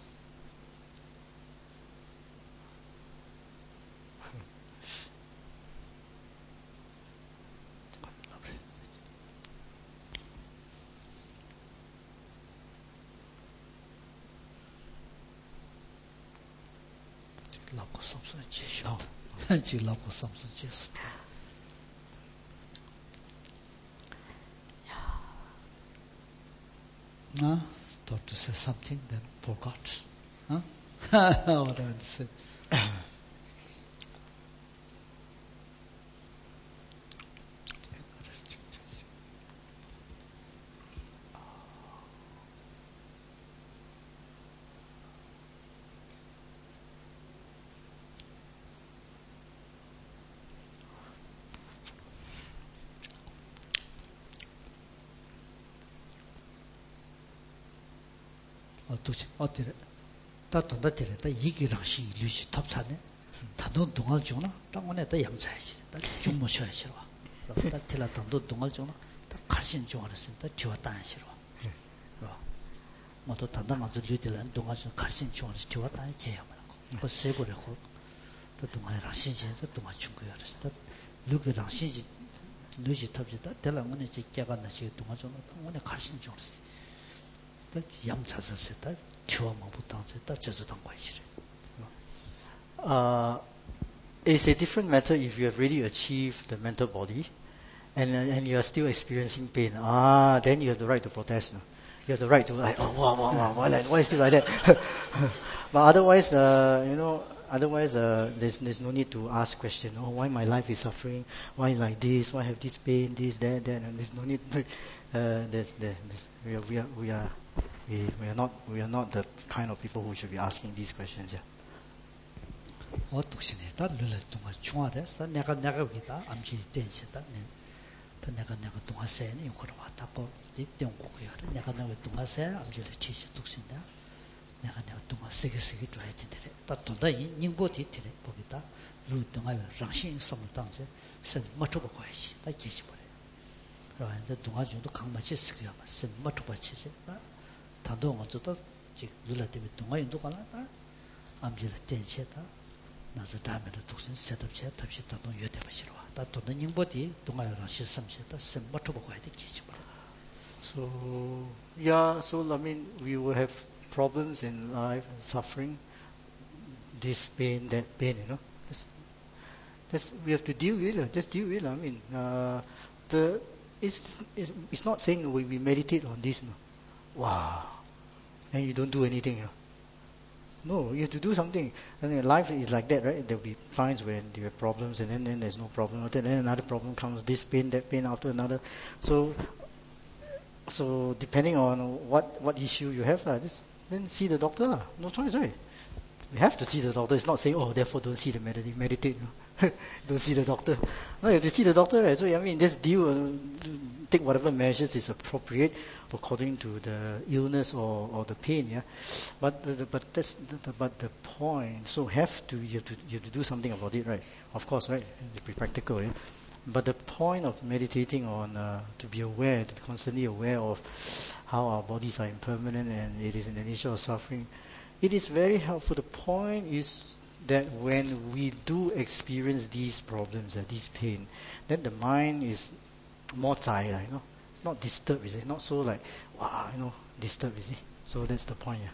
Huh? Thought to say something, then forgot. Huh? What I want to say. 도시 어디래 다 돈다들에 다 이기랑시 루시 탑사네 다도 동al 주나 땅원에 다 양자야지 다 중모 쉬어야지 와 다 틀라 돈도 동al 주나 다 가신 좋아했어 다 좋았다 하시러 와 모두 단단 맞을 리들은 동al 주 가신 좋아했어 좋았다 해야 말고 그 세고려고 다 동al 라시제서 동al 중고야 그랬어 다 루기랑 시지 루시 탑지다 telangone chi kya na chi tunga chona ngone khasin chona ta yam cha sa se ta chwa ma bu tang se ta jesu tang kwai chi uh it's a different matter if you have really achieved the mental body and and you are still experiencing pain. Ah, then you have the right to protest. No? You have the right to like, oh wow wow wow why, like, why is it like that? But otherwise uh you know Otherwise, uh, there's there's no need to ask question. Oh, why my life is suffering? Why like this? Why have this pain? This, that, that. And there's no need. Uh, there's, there's, there's, we are we are we are we, we are not we are not the kind of people who should be asking these questions. Yeah. 어떻게 다 룰을 동안 중화해서 내가 내가 위다 암시 된시다. 다 내가 내가 동화세는 이거로 왔다고 이때 온거고요. 내가 내가 동화세 암시를 치시 독신다. 내가 내가 동화 세게 세게 좀 해야 되는데 다 돈다 인보디 되래 보기다 루 동화 장신 섬을 당제 선 맞춰고 거야지 다 계시 버려. 그런데 동화 중도 강마치 쓰기야 선 맞춰고 치지 다 단도 먼저도 즉 눌러 때문에 동화 인도 가나 다 암지를 댄시다 나서 다음에도 독신 셋업체 답시 단도 여대 버시러 다 돈은 인보디 동화 장신 섬시다 선 맞춰고 거야 돼 계시 버려. So yeah, so I mean we will have problems in life, suffering, this pain, that pain, you know. That's, that's, we have to deal with it. Just deal with it. I mean, uh, the it's, it's it's not saying we, we meditate on this. No. Wow, and you don't do anything. You know? No, you have to do something. I mean, life is like that, right? There will be times when there are problems, and then, then there's no problem. And then another problem comes. This pain, that pain, after another. So, so depending on what what issue you have, uh, this. Then see the doctor lah. No choice, right? You have to see the doctor. It's not saying, oh, therefore don't see the meditate. meditate no? Don't see the doctor. No, you have to see the doctor, right? So I mean, just deal, uh, take whatever measures is appropriate according to the illness or, or the pain. Yeah, but the, but that's the, but the point. So have to you have to you have to do something about it, right? Of course, right? To be practical. Yeah? But the point of meditating on uh, to be aware, to be constantly aware of how our bodies are impermanent and it is in the nature of suffering, it is very helpful. The point is that when we do experience these problems, uh, this pain, then the mind is more zai, you know, not disturbed, is it? Not so like, wow, you know, disturbed, is it? So that's the point, yeah.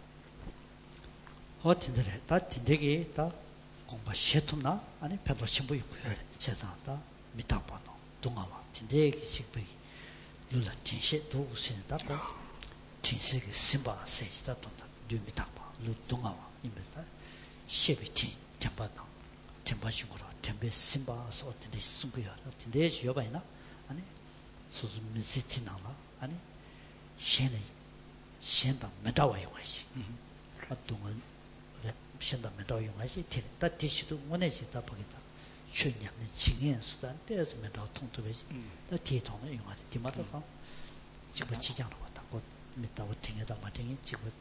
어 tinder에 다 tinder게 다 공부 시tum나 아니 배도 신부 있고요. 제자다 미탁바노 동아와 tinder게 식비 룰라 진실도 우신다 고 진실게 심바 세지다 돈다 류미탁바 루 동아와 임베다 시비티 tem바노 tem바식으로 tem베 심바서 어떻게 숨고요. tinder지 여바이나 아니 소수 미시티나라 아니 셴이 셴다 메다와요 와시 어떤 현담에도 용하지 다 디시도 원해지다 보겠다. chuy량의经验수단 때에서 메도 통통해지. 다 뒤통을 용하지. 뒤마다 가. 지금 지장으로 왔다. 곧 밑다고 팅에다 마팅이 지금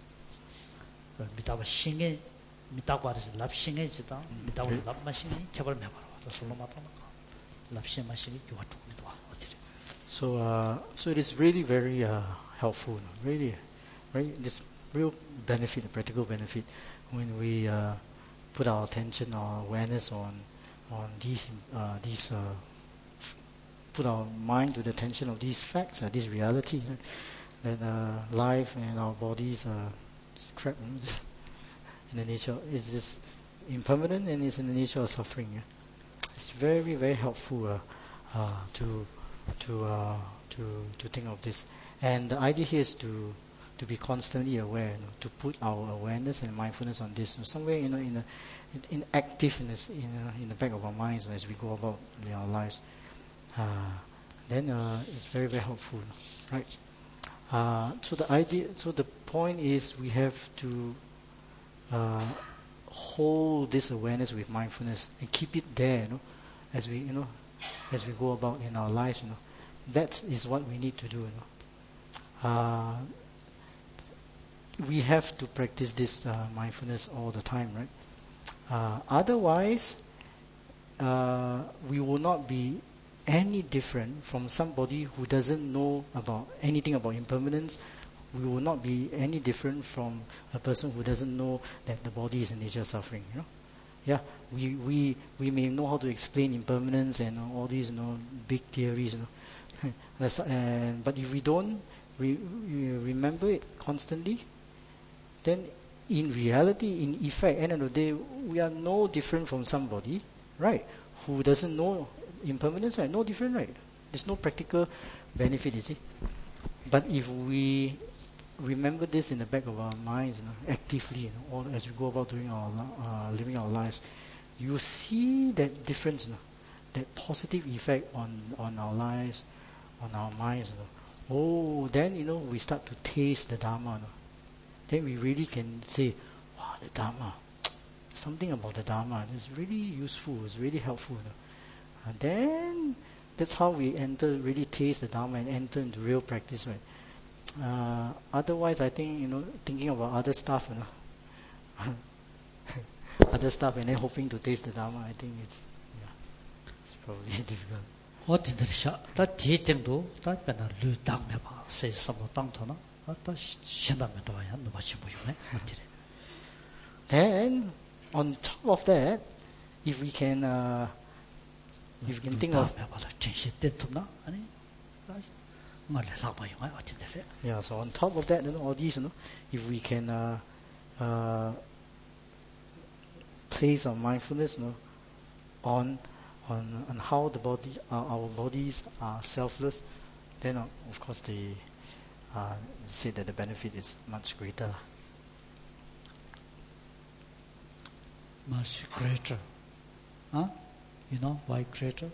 밑다고 신게 밑다고 하듯이 납신해지다. 밑다고 납마신이 개발 매바로 왔다. 솔로 마타나. 납신 마신이 교화통 밑도 와. 어디래. So uh, so it is really very uh, helpful. Really, right? This real benefit, practical benefit. When we uh, put our attention, our awareness on on these uh, these uh, f- put our mind to the attention of these facts, uh, this reality, right? That uh, life and our bodies are crap in the nature is just impermanent and is in the nature of suffering. Yeah? It's very very helpful uh, uh, to to uh, to to think of this, and the idea here is to. to be constantly aware, you know, to put our awareness and mindfulness on this, you know, somewhere, you know, in a, in activeness in a, in the back of our minds as we go about in our lives. Uh, then uh, it's very very helpful, right? Uh, so the idea, so the point is, we have to uh, hold this awareness with mindfulness and keep it there, you know, as we, you know, as we go about in our lives, you know. That is what we need to do, you know. Uh, we have to practice this uh, mindfulness all the time, right? Uh, otherwise, uh, we will not be any different from somebody who doesn't know about anything about impermanence. We will not be any different from a person who doesn't know that the body is in nature of suffering. You know, yeah, we we we may know how to explain impermanence and all these, you know, big theories. You know, That's, and but if we don't re, remember it constantly, then in reality, in effect, end of the day, we are no different from somebody, right, who doesn't know impermanence, right? No different, right? There's no practical benefit, you see. But if we remember this in the back of our minds, you know, actively, you know, all, as we go about doing our uh, living our lives, you see that difference, you know, that positive effect on on our lives, on our minds. You know. Oh, then, you know, we start to taste the Dharma. You know. Then we really can say, wow, the Dharma, something about the Dharma is really useful, it's really helpful. You know. And then that's how we enter, really taste the Dharma and enter into real practice, right? Uh, otherwise, I think, you know, thinking about other stuff, you know, other stuff, and then hoping to taste the Dharma, I think it's, yeah, it's probably difficult. 어디들이샤 다 뒤땡도 다 배나 류당 해봐 세상으로 땅터나 다 신담에도 와야 누바시 보이네 어디래. Then on top of that, if we can, uh, if we can think of, 진실 때투나 아니 말래 라바요 어디들이. Yeah, so on top of that, you know, all these, you know, if we can uh, uh, place our mindfulness, you know, on on on how the body, uh, our bodies are selfless, then uh, of course they uh, say that the benefit is much greater. Much greater, huh? You know why greater?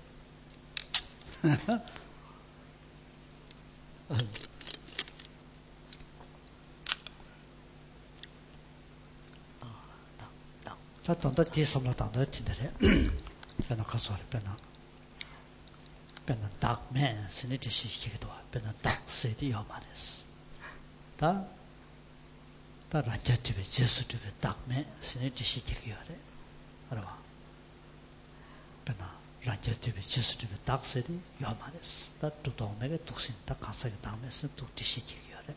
자, 돈도 뒤섬로 돈도 tinder에 배나 가서 배나 배나 닭맨 스니티 시키기도 배나 닭 세디요 말했어. 다 다 라자티베 제스티베 닭맨 스니티 시키기요래. 알아봐. 배나 란제티비 지스티비 닥세디 요마레스 다 두동메게 독신 다 가사게 담에서 독디시지기요래.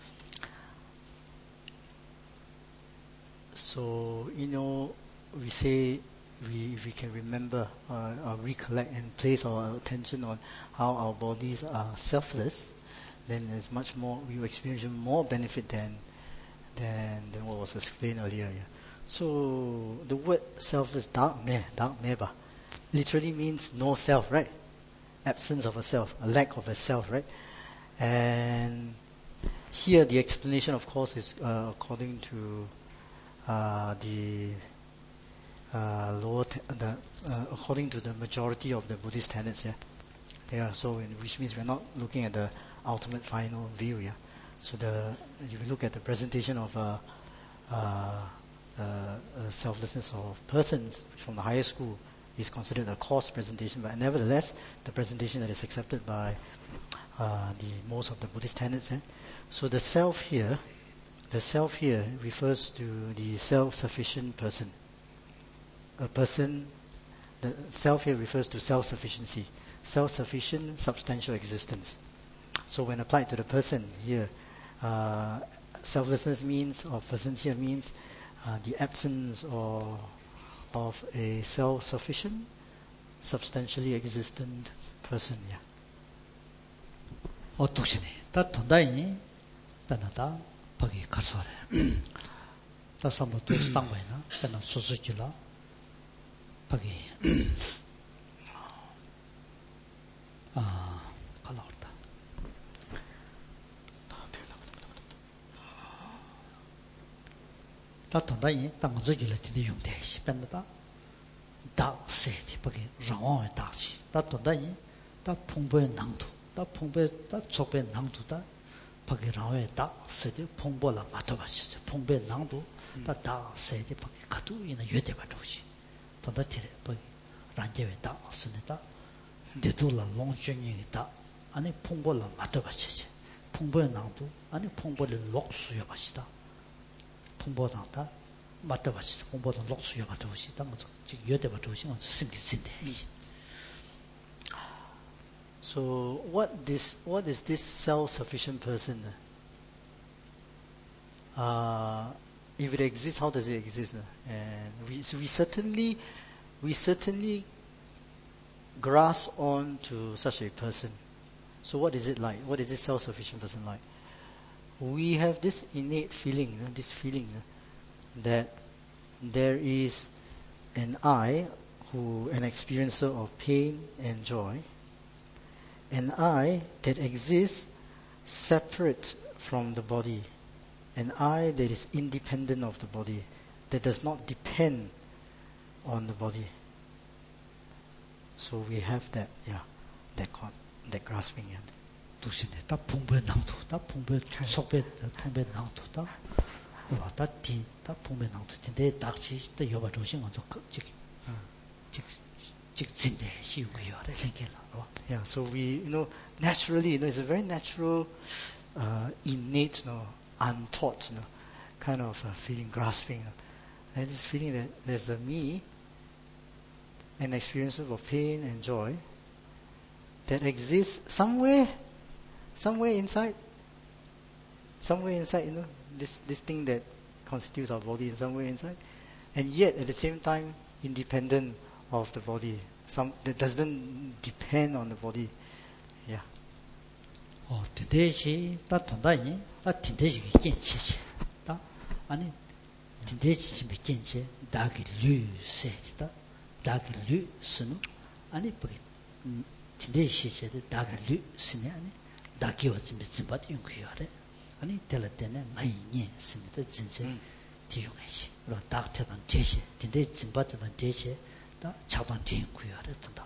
So, you know, we say, we, if we can remember, uh, uh, recollect and place our attention on how our bodies are selfless, then there's much more, we will experience more benefit than, than, than what was explained earlier. Yeah. So, the word selfless, dark me, dark meba, literally means no self, right? Absence of a self, a lack of a self, right? And here the explanation, of course, is uh, according to uh, the uh, lower, te- the, uh, according to the majority of the Buddhist tenets, yeah. Yeah. So, in, which means we're not looking at the ultimate final view, yeah. So, the if you look at the presentation of uh, uh, uh, uh, selflessness of persons from the higher school, is considered a coarse presentation, but nevertheless, the presentation that is accepted by uh, the most of the Buddhist tenets. Eh? So the self here, the self here refers to the self-sufficient person. A person, the self here refers to self-sufficiency, self-sufficient substantial existence. So when applied to the person here, uh, selflessness means, or person here means, uh, the absence or of a self-sufficient, substantially existent person. Yeah. 어떻시니? 다 돈다이니? 배나다 버기 가서래. 다 삼도 도스 땅바이나 배나 수수줄라 버기. 아, 갈라왔다. 다 돈다이니? 다 먼저줄라 진짜 용대시 배나다. 다 세디 버기 라왕의 다시. 다 돈다이니? 다 풍부의 낭도. 다 풍부의 다 족의 낭도다. 버기 라왕의 다 세디 풍부라 맞아봤어. 풍부의 낭도. 다 다 세디 버기 가두이나 유대바도시. 돈다 티레 버기 란제의 다 쓰니다. 대둘라 롱정이다. 아니 풍부라 맞아봤어. 풍부의 낭도. 아니 풍부를 록수여 봤다. 풍부당다 맞다봤어. 풍부도 록수여 봤다. 당은 지금 유대바도 시간 생기신데. So what this what is this self-sufficient person? Uh, if it exists, how does it exist? And we so we certainly we certainly grasp on to such a person. So what is it like? What is this self-sufficient person like? We have this innate feeling, you know, this feeling you know, that there is an I who an experiencer of pain and joy, an I that exists separate from the body, an I that is independent of the body, that does not depend on the body. So we have that, yeah, that con- that grasping. Yeah. 두신에 다 풍부의 낭도, 다 풍부의 속배, 풍부의 낭도다. 다 디, 다 풍부의 낭도. 근데 딱지 또 여바 조심 먼저 즉, 즉, 즉 진대 시우기요래 생겨라. Yeah, so we, you know, naturally, you know, it's a very natural, uh, innate, you know, untaught, you know, kind of uh, feeling, grasping. You know. There's this feeling that there's a me, an experience of pain and joy that exists somewhere, somewhere inside, somewhere inside, you know, this, this thing that constitutes our body, somewhere inside, and yet at the same time independent of the body. Some that doesn't depend on the body. Yeah. 어, 딘데시 다 돈다니, 다 딘데시 괜찮지. 다 아니 딘데시 괜찮지. 다기 류세다. 다기 류스노 아니 버기 딘데시세데 다기 류스네 아니 다기와 좀 쯤바디 용구요래. 아니 텔레테네 마이니 스미다 진짜 디용해시. 그럼 닥터던 제시 딘데 쯤바던 제시 다 차단 디용구요래 된다.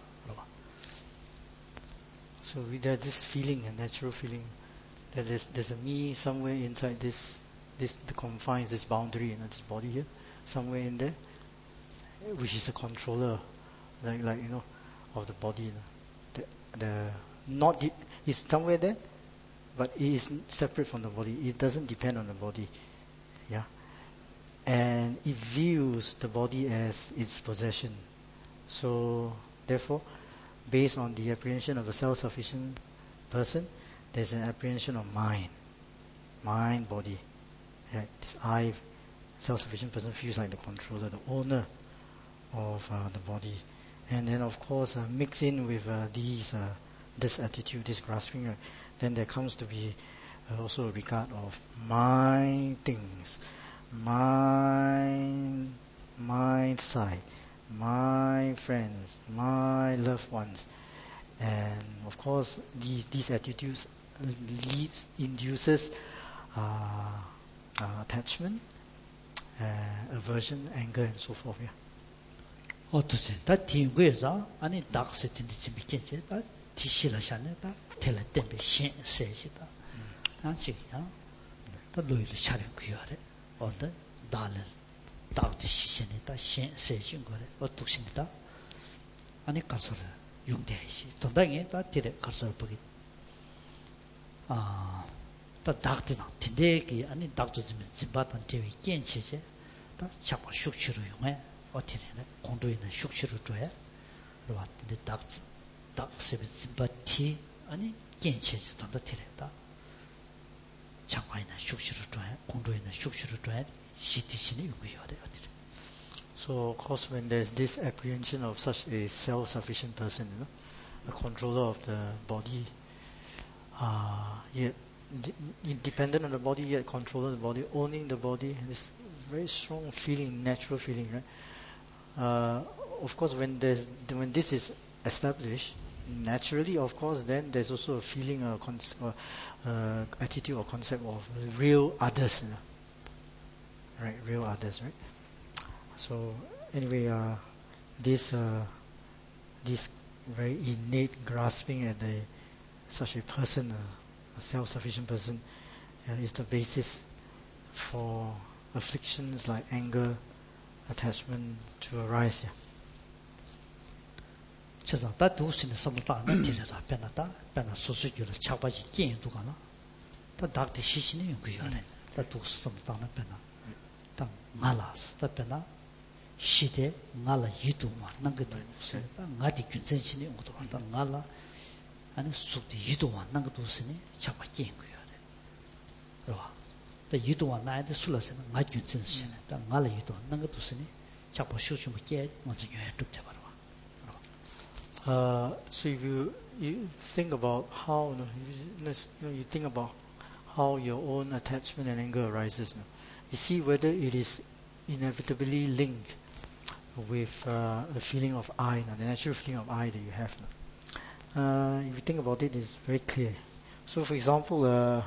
So we, there's this feeling, a natural feeling, that there's, there's a me somewhere inside this, this the confines, this boundary, you know, this body here, somewhere in there, which is a controller, like like you know, of the body. You know. The the not de- is somewhere there, but it is separate from the body. It doesn't depend on the body, yeah, and it views the body as its possession. So Therefore, based on the apprehension of a self-sufficient person, there's an apprehension of mind. Mind, body. Right? This I, self-sufficient person, feels like the controller, the owner of uh, the body. And then, of course, uh, mix in with uh, these, uh, this attitude, this grasping, uh, then there comes to be uh, also a regard of my things, my, my side, my friends, my loved ones. And, of course, these, these attitudes leads, induces uh, uh, attachment, uh, aversion, anger, and so forth. Yeah. 어떠세? 다 딩괴자 아니 닥스틴데 지미켄제 다 티실라샤네 다 텔레템베 신세지다. 아치야. 다 로일 샤르 그야래. 어데 달을 닥티 시신에 다 신세진 거래. 어떻습니다? 아니 가서를 용대시. 동당에 다 티레 가서 보기. 아. 다 닥티나 틴데기 아니 닥도 좀 집바던 제위 깬치제 다 잡아 슉치로 용해. 어떻게 공도에는 숙취를 줘야 그러는데 딱 딱세비스바티 아니 괜찮지 돈도 들었다 장화에는 숙취를 줘야 공도에는 숙취를 줘야 시티신이 요구해야 돼. So of course when there's this apprehension of such a self-sufficient person, you know, a controller of the body, uh, yet independent of the body, yet controller of the body, owning the body, this very strong feeling, natural feeling, right? Uh, of course, when there's when this is established, naturally, of course, then there's also a feeling, a con- uh, uh, attitude or concept of real others, you know? Right? Real others, right? So anyway, uh, this uh, this very innate grasping at the such a person, uh, a self-sufficient person, uh, is the basis for afflictions like anger, attachment to arise. 저자 다 두신의 섬다는 뒤에다 변하다 변화 소수주를 차바지 깨두가나 다 닥대 시신의 연구야래 다 두섬다는 변화 다 말아서 다 변화 시대 말아 유도만 난것도 다 나디 균전신의 연구도 한다 말아 아니 속도 유도만 난것도 쓰니 차바지 연구야래 그러와 다 유도만 나한테 술러서는 나 균전신에 다 말아 유도 난것도 쓰니 차바 쇼쇼 깨 먼저 요해 뚝대 봐라. Uh, so if you, you think about how you know, you, know, you think about how your own attachment and anger arises, you, know, you see whether it is inevitably linked with uh, the feeling of I, you know, the natural feeling of I that you have. You know. uh, if you think about it, it's very clear. So, for example, uh,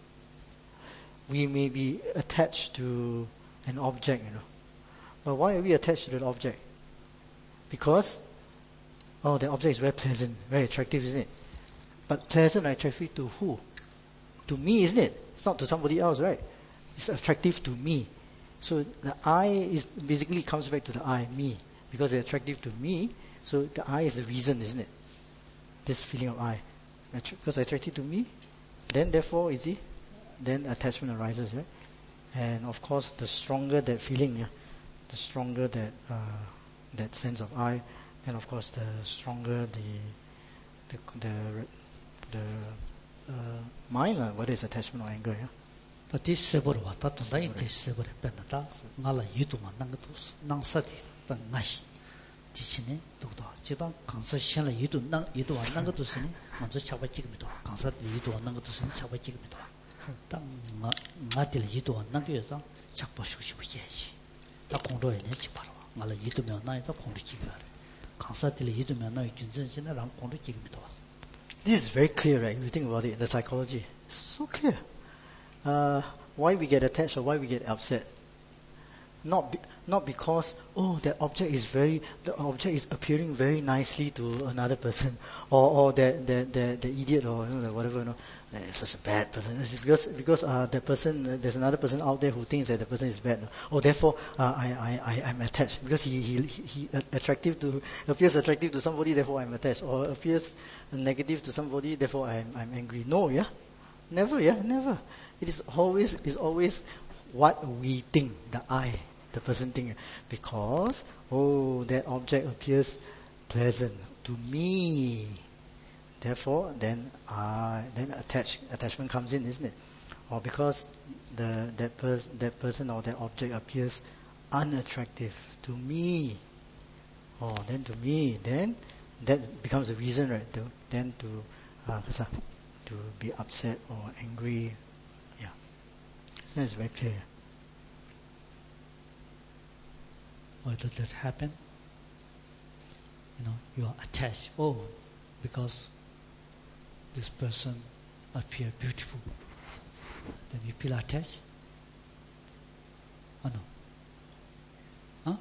we may be attached to an object, you know. But why are we attached to that object? Because oh, the object is very pleasant, very attractive, isn't it? But pleasant and attractive to who? To me, isn't it? It's not to somebody else, right? It's attractive to me. So the I is basically comes back to the I, me, because it's attractive to me. So the I is the reason, isn't it? This feeling of I, because it's attractive to me. Then, therefore, you see, then attachment arises, right? And of course, the stronger that feeling, yeah, the stronger that uh, that sense of I. And of course, the stronger the the the, the uh, mind, uh, whether it's attachment or anger. Yeah. 다 디스버로 왔다 다 인디스버로 뺀다. 나라 유도만 난것도 낭사디 다 마시 지치네 도도. 지방 강서 신라 유도 난 유도 안 난것도 쓰니 먼저 잡아 찍음이도. 강서디 유도 안 난것도 쓰니 잡아 찍음이도. 땅 나들 유도 안 난게서 잡아 쉬고 싶어야지. 다 공도에 내지 바로. 나라 유도면 나에서 공도 찍어야 돼. This is very clear, right? If you think about it, the psychology. It's so clear. Uh, why we get attached or why we get upset. Not be, not because, oh, that object is very, the object is appearing very nicely to another person, or, or that, that, that, the idiot or you know, whatever, you know, it's such a bad person. It's because because uh, that person, uh, there's another person out there who thinks that the person is bad. Or therefore, uh, I, I, I, I'm attached. Because he, he, he attractive to, appears attractive to somebody, therefore I'm attached. Or appears negative to somebody, therefore I'm, I'm angry. No, yeah? Never, yeah? Never. It is always, is always what we think, the I, the person think. Because, oh, that object appears pleasant to me. Therefore, then I then attach attachment comes in, isn't it? Or because the that person that person or that object appears unattractive to me. Oh, then to me, then that becomes a reason, right? To, then to uh, to be upset or angry. Yeah, so it's very clear. Why did that happen? You know, you are attached. Oh, because this person appear beautiful. Then you feel attached? Or no? Huh?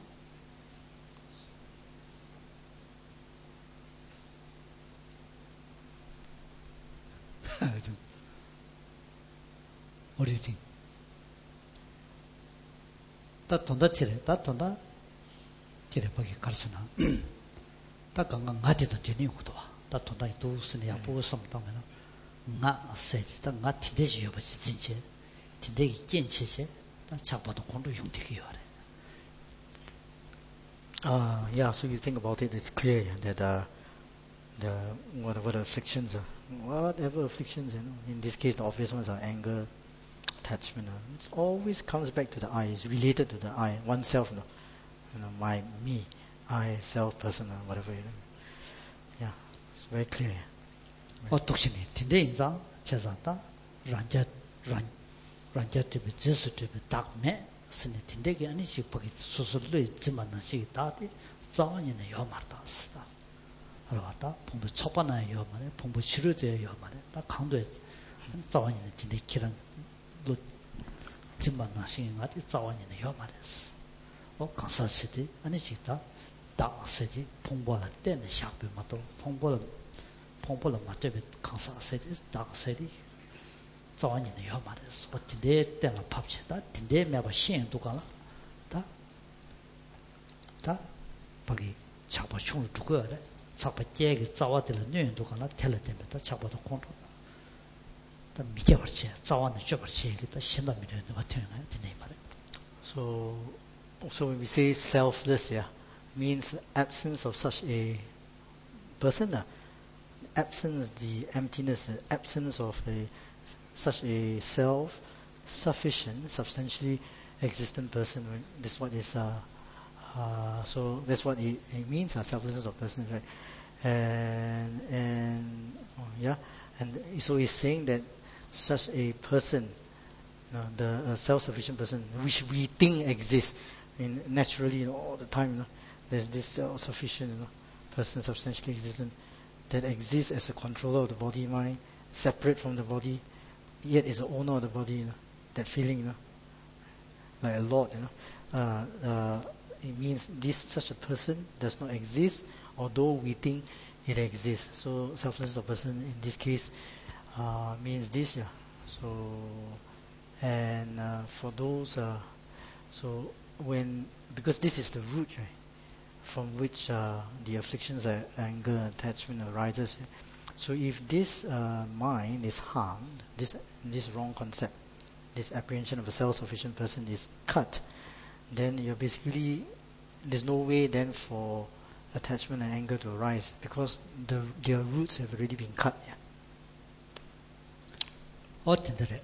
What do you think? 다 돈다 티래, 다 돈다 티래 보기 가르스나. 다 강강 가지도 되니 것도와. 다 돈다 또 쓰냐 보고 섬다면 나 세지 다 나티 되지 여버지 진짜. 진대기 견체세. 다 잡아도 공도 용되게 요래. Uh, yeah, so you think about it, it's clear that uh, the whatever afflictions are, whatever afflictions, you know, in this case the obvious ones are anger, attachment. Uh, it always comes back to the I. It's related to the I, oneself, you know, you know, my, me, I, self, person, or whatever. You know. Yeah, it's very clear. 어 독신이 근데 인상 제자다 란자 란 란자 때문에 지수 때문에 딱매 스네 근데게 아니지 보기 수술로 있지만 나시 다디 자원이네 요 말다스다 알아봤다 봉부 초반에 요 말에 봉부 치료돼 요 말에 나 강도에 자원이네 근데 기란 로 지만 나시 가디 자원이네 요 말했어 어 강사시디 아니지다 다세디 봉부할 때는 샤베마도 봉부를 봉부를 맞대비 강사세디 다세디 자원이네 요 말했어. 뭐 딘데 때나 팝치다 딘데 매바 시행도 가라. 다. 다. 거기 잡아 충을 두고 그래. 잡아 깨게 자와들 뇌도 가라. 텔레 때문에 다 잡아도 공도. 다 미게 버치. 자원을 줘 버치. 이게 신도 미래는 같은 거야. 딘데 말에. So, so when we say selfless, yeah, means absence of such a person. Uh, absence, the emptiness, the absence of a such a self-sufficient, substantially existent person. Right? This is what is. Uh, uh, so that's what it, it means. Uh, selflessness of person, right? And and oh, yeah, and so he's saying that such a person, you know, the uh, self-sufficient person, which we think exists, I mean, naturally, you know, all the time, you know, there's this self-sufficient, you know, person, substantially existent, that exists as a controller of the body, mind, separate from the body. Yet is the owner of the body, you know, that feeling, you know, like a lord, you know. Uh, uh, it means this such a person does not exist, although we think it exists. So selflessness of person in this case uh, means this, yeah. So and uh, for those, uh, so when because this is the root, right, from which uh, the afflictions, uh, anger, attachment arises. Yeah? So if this uh, mind is harmed, this this wrong concept, this apprehension of a self-sufficient person is cut, then you're basically, there's no way then for attachment and anger to arise because the their roots have already been cut. Yeah. 어떤데?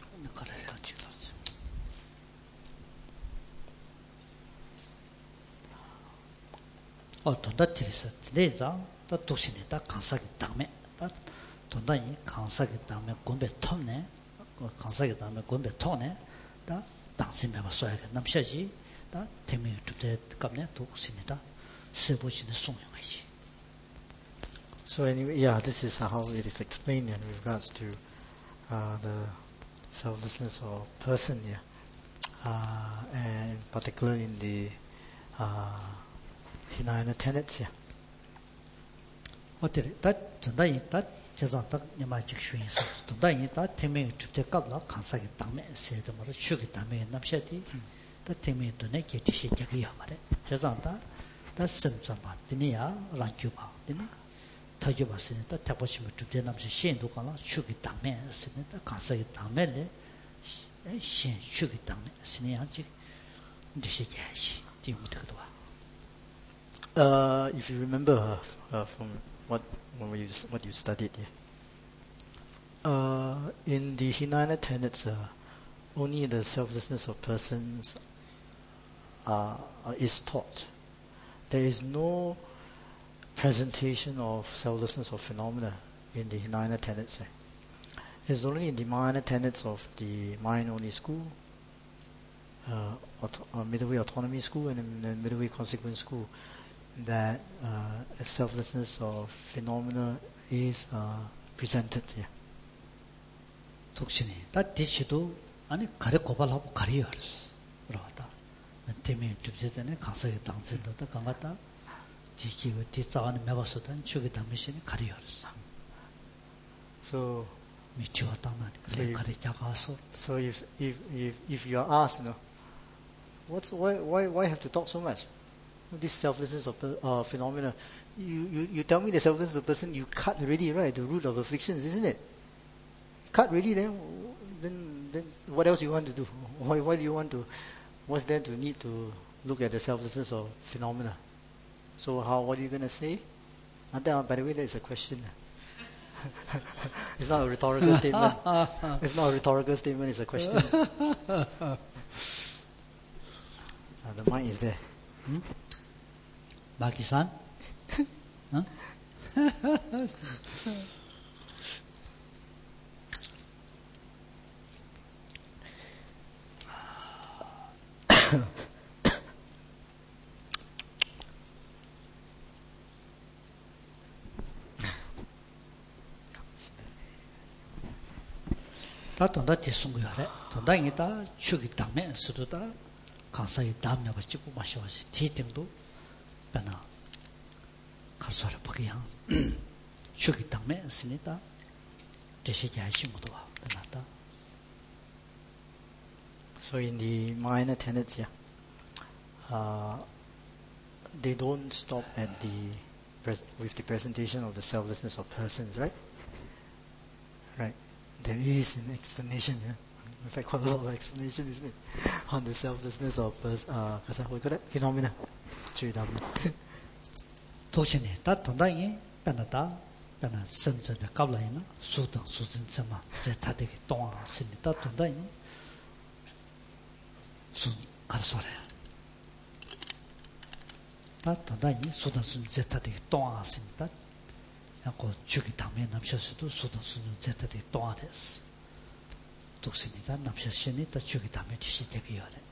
어, 돈다 티리서. 내자 또 독신이다 강사기 땅에 다 돈다니 강사기 땅에 공배 톱네. 강사기 땅에 공배 토네. 다 당신매가 써야게 남셔지. 다 대명이 두대 갑네 독신이다. 세보시는 송영하시. So anyway, yeah, this is how it is explained in regards to uh, the selflessness of person, yeah, uh, and in particular in the uh, Hinayana tenets, yeah. 어때? 다 전다이 다 제자 딱 니마 직수인서 전다이 다 태명이 주택 갑라 강사기 땅에 세도 뭐 추기 땅에 남셔디 다 태명이 돈에 개티시 작이야 말에 제자다 다 심자마 드니야 란주바 드니 타주바스니 다 타보시면 주택 남시 신도 가라 추기 땅에 세네 다 강사기 땅에래 신 추기 땅에 세네 아직 디시 야시 디무트도 와 Uh, if you remember uh, uh, from what when you what you studied here, uh, in the Hinayana tenets, uh, only the selflessness of persons uh, is taught. There is no presentation of selflessness of phenomena in the Hinayana tenets. It's only in the Mahayana tenets of the mind-only school, uh, auto- uh, middle way autonomy school, and the middle way consequence school, that uh, a selflessness of phenomena is uh, presented here. 독신이 다 디치도 아니 가려 고발하고 가려요. 그러다. 때문에 주제전에 강사에 당선도 강가다 지키고 뒤자는 매버서던 주게 담으시니 가려요. So, 미치와 당나니 So you- 가려 작아서 so if if if if you are asked, you know, what's why why why have to talk so much? This selflessness of per- uh, phenomena. You, you you tell me the selflessness of person. You cut already, right? The root of afflictions, isn't it? Cut already. Then then then what else you want to do? Why why do you want to? What's there to need to look at the selflessness of phenomena? So how what are you gonna say? And then, by the way, that's a question. It's not a rhetorical statement. It's not a rhetorical statement. It's a question. Uh, the mind is there. 마기산? 어? 다 돈다 뒤숭구야래. 돈다 이다 축이 담에 수도다 강사에 담에 받고 마셔와지 뒤등도 변화 가서를 보기양 축이 담에 쓰니다 대시지 하신 것도 와 변화다. So in the minor tenets, yeah, uh, they don't stop at the pres- with the presentation of the selflessness of persons, right? Right. There is an explanation, yeah. In fact, quite a lot of explanation, isn't it, on the selflessness of pers- uh, what do you call it? Phenomena. 도시네 다 돈다이 변화다 변화 선전에 갑라이나 수등 수진점마 제타되게 동안 쓰니다 돈다이 순 가서래 다 돈다이 수등 순 제타되게 동안 쓰니다 야고 주기 담에 남셔서도 수등 순 제타되게 동안했어 독신이다 남셔시니 다 주기 담에 지시되게 요래.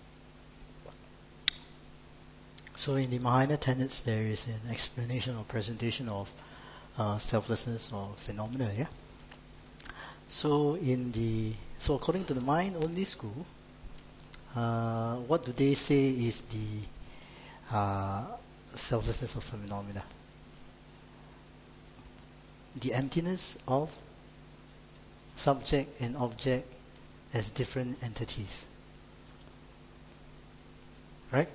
So in the Mahayana tenets, there is an explanation or presentation of uh, selflessness or phenomena. Yeah. So in the so according to the mind-only school, uh, what do they say is the uh, selflessness of phenomena? The emptiness of subject and object as different entities. Right?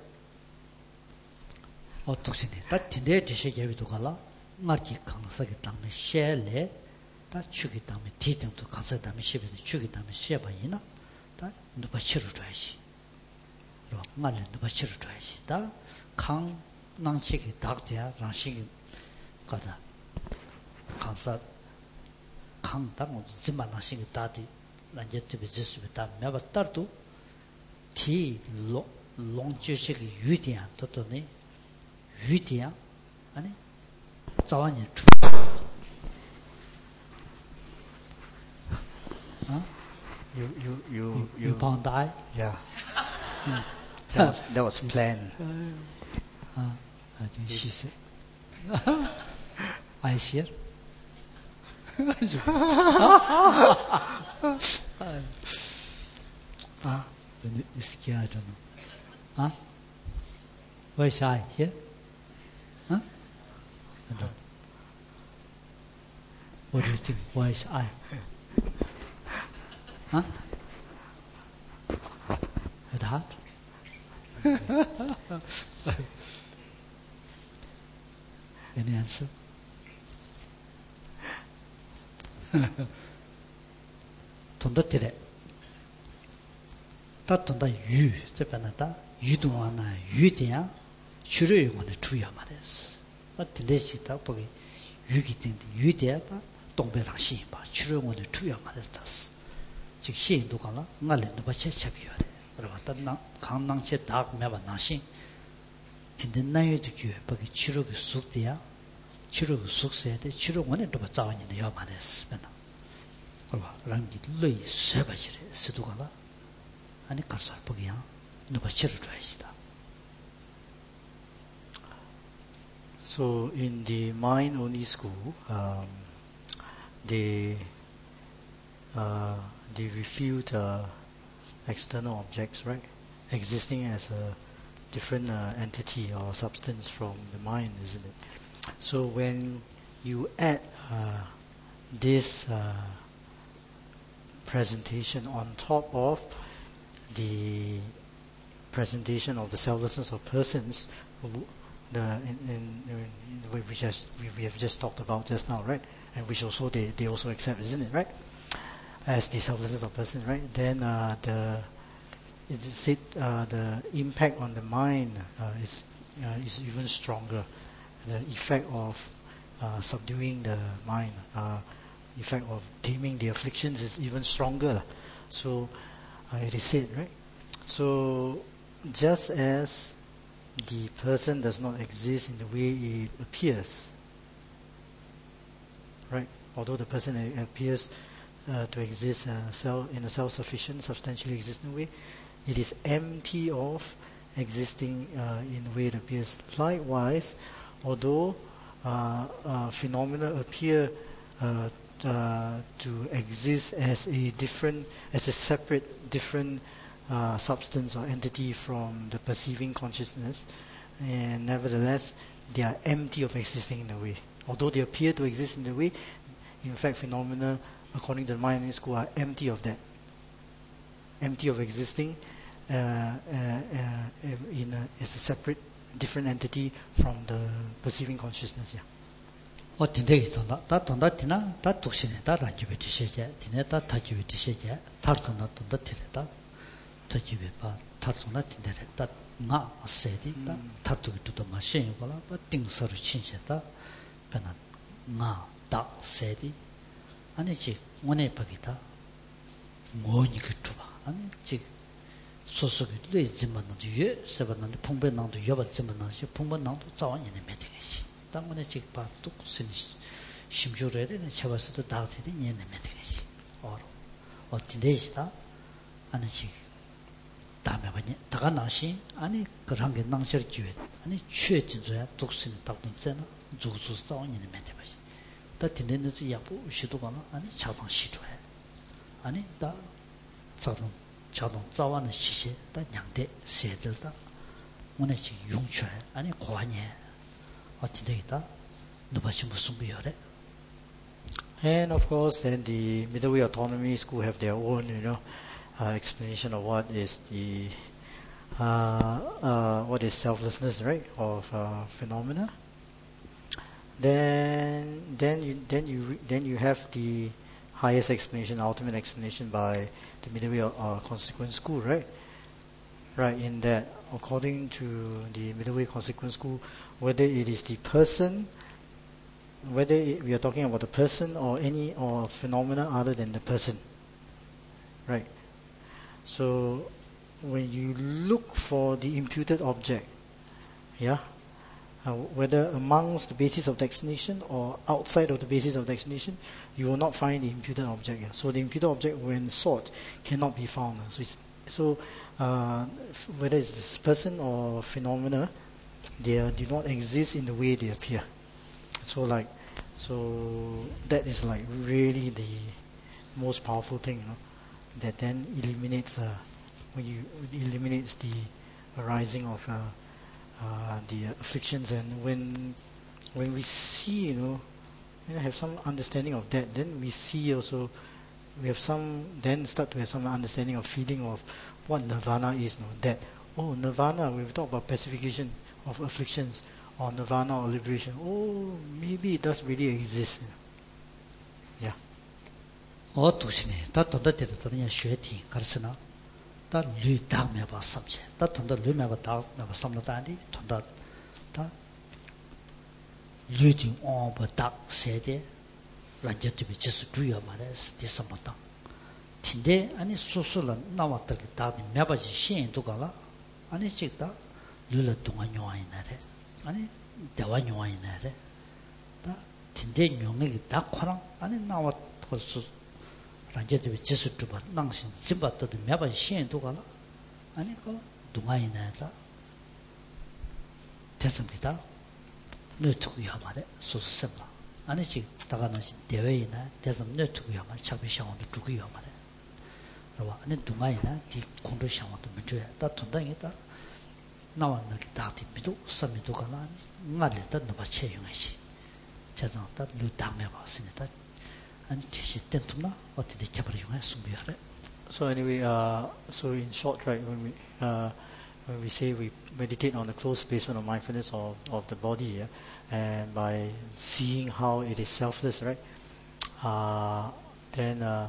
어 독신이 다 딘데 지시계비도 갈라 마르기 강사기 담에 셰레 다 추기 담에 디등도 강사 담에 셰베도 추기 담에 셰바이나 다 누가 치료 줘야지 로 말에 누가 치료 줘야지 다강 낭식이 닥대야 랑식이 가다 강사 강당 지만 낭식이 다디 란제트 비즈스 다 매바따도 티로 롱주식이 유디야 또또네 유디야 아니 자원이 어? You you you You bound die? Yeah. That was that was planned. 아, 아주 시세. I see it. 아, when you scared or not? Huh? Where is I? Here? Huh? I don't. What do you think? Where is I? Huh? At the heart? Any answer? 돈도 ti래. 다 돈다 유,这边的다 유동하나 유대야. 추르 원에 투야 말했어. 어떤데시다 보기 유기 된데 유대다 동배랑 시바 추르 원에 투야 말했다스. 즉 시도 가나 나를 너바체 착이야래. 그러다 나 강낭체 다 매바 나신 진짜 나요도 주에 보기 추르그 숙대야. 추르그 숙세대 추르 원에 너바 자원이네 야 말했어. 그러봐 랑기 루이 쇠바지래 스도 가나 아니 가서 보기야. 너바 치르 줘야지다. So in the mind-only school, um, they uh, they refute uh, external objects, right? Existing as a different uh, entity or substance from the mind, isn't it? So when you add uh, this uh, presentation on top of the presentation of the selflessness of persons, the in, in, in the way we just we, we have just talked about just now, right? And which also they, they also accept, isn't it, right? As the selflessness of persons, right? Then uh, the it is it uh, the impact on the mind uh, is uh, is even stronger. The effect of uh, subduing the mind, uh, effect of taming the afflictions is even stronger. So uh, it is said, right? So just as the person does not exist in the way it appears, right? Although the person appears uh, to exist uh, self, in a self-sufficient, substantially existing way, it is empty of existing uh, in the way it appears. Likewise, although uh, uh, phenomena appear uh, uh, to exist as a different, as a separate, different Uh, substance or entity from the perceiving consciousness, and nevertheless they are empty of existing in a way. Although they appear to exist in the way, in fact phenomena according to the mind school are empty of that, empty of existing uh, uh, uh, in a, as a separate different entity from the perceiving consciousness. Yeah. 어 딘데기 돈다 다 돈다 티나 다 독신에 다 라주베 티세제 티네 다 타주베 티세제 타르돈다 돈다 티레다 타주베 바 타르돈다 딘데레다 나 세디다 타르도기 두도 마신 거라 바 띵서를 친세다 변한 나다 세디 아니 지 원에 바기다 뭐니 그투바 아니 지 소속이 되지만도 예 세번도 풍배낭도 여봤지만도 풍배낭도 자원이네 매대게시 당원에 직바 뚝신 심주래는 쳐봤어도 다들이 얘네 매대게시 어로 어디데시다 아니 지 다음에 봐니 다가 나시 아니 그런 게 낭셔 주에 아니 최진조야 뚝신 답던잖아 주주 자원이네 매대게시 다 딘데는 야부 시도가나 아니 자방 시도해 아니 다 자동 자동 자원의 시세 다 양대 세들다 오늘 지금 용처 아니 고안에 어떻게 있다 누바시 무슨 비열에. And of course then the Middle Way Autonomy School have their own you know uh, explanation of what is the uh, uh, what is selflessness, right, of uh, phenomena. Then then you then you then you have the highest explanation, ultimate explanation by the Middle Way uh, Consequent School, right? Right, in that, according to the Middle Way Consequent School, whether it is the person, whether it, we are talking about the person or any or phenomena other than the person, right? So, when you look for the imputed object, yeah, Uh, whether amongst the basis of designation or outside of the basis of designation, you will not find the imputed object. Yeah. So the imputed object, when sought, cannot be found. So, it's, so uh, whether it's this person or phenomena, they uh, do not exist in the way they appear. So like, so that is like really the most powerful thing, you know, that then eliminates uh, when you it eliminates the arising of. Uh, Uh, the uh, afflictions, and when when we see, you know, you know, have some understanding of that, then we see also, we have some, then start to have some understanding of feeling of what nirvana is, you know, that, oh, nirvana, we've talked about pacification of afflictions, or nirvana or liberation, oh, maybe it does really exist. Yeah. 어, 도시네. 다 돈다 때도 그냥 쉐티 가르스나. 다 류다메바 삼체 다 돈다 류메바 다 메바 삼나다니 돈다 다 류딩 온버닥 세대 란제트비 지수 주요 말에 스티서모다 근데 아니 소소는 나왔다 다니 매바지 신도 가라 아니 찍다 류르 동안 요아이나래 아니 대화 요아이나래 다 근데 용이 다 코랑 아니 나왔 벌써 란제트비 지수 주바 낭신 집바도 매바지 신도 가라 아니 그 동아이나다 됐습니다. 너트고야 말에 소소sem라 아니 지 다가는 대회이나 대선 너트고야 말 차비 상황도 두고야 말에 그러와 아니 동아이나 디 공도 상황도 문제야 다 돈당이다 나왔는 게 다디 비도 섬이도 가나 말레다 너바 채용하시 자장다 누당해 봤습니다 아니 제시 땐투나 어떻게 잡으려 용해 숨비하래 So anyway, uh, so in short, right, when we uh, when we say we meditate on the close placement of mindfulness of, of the body, yeah, and by seeing how it is selfless, right, uh, then uh,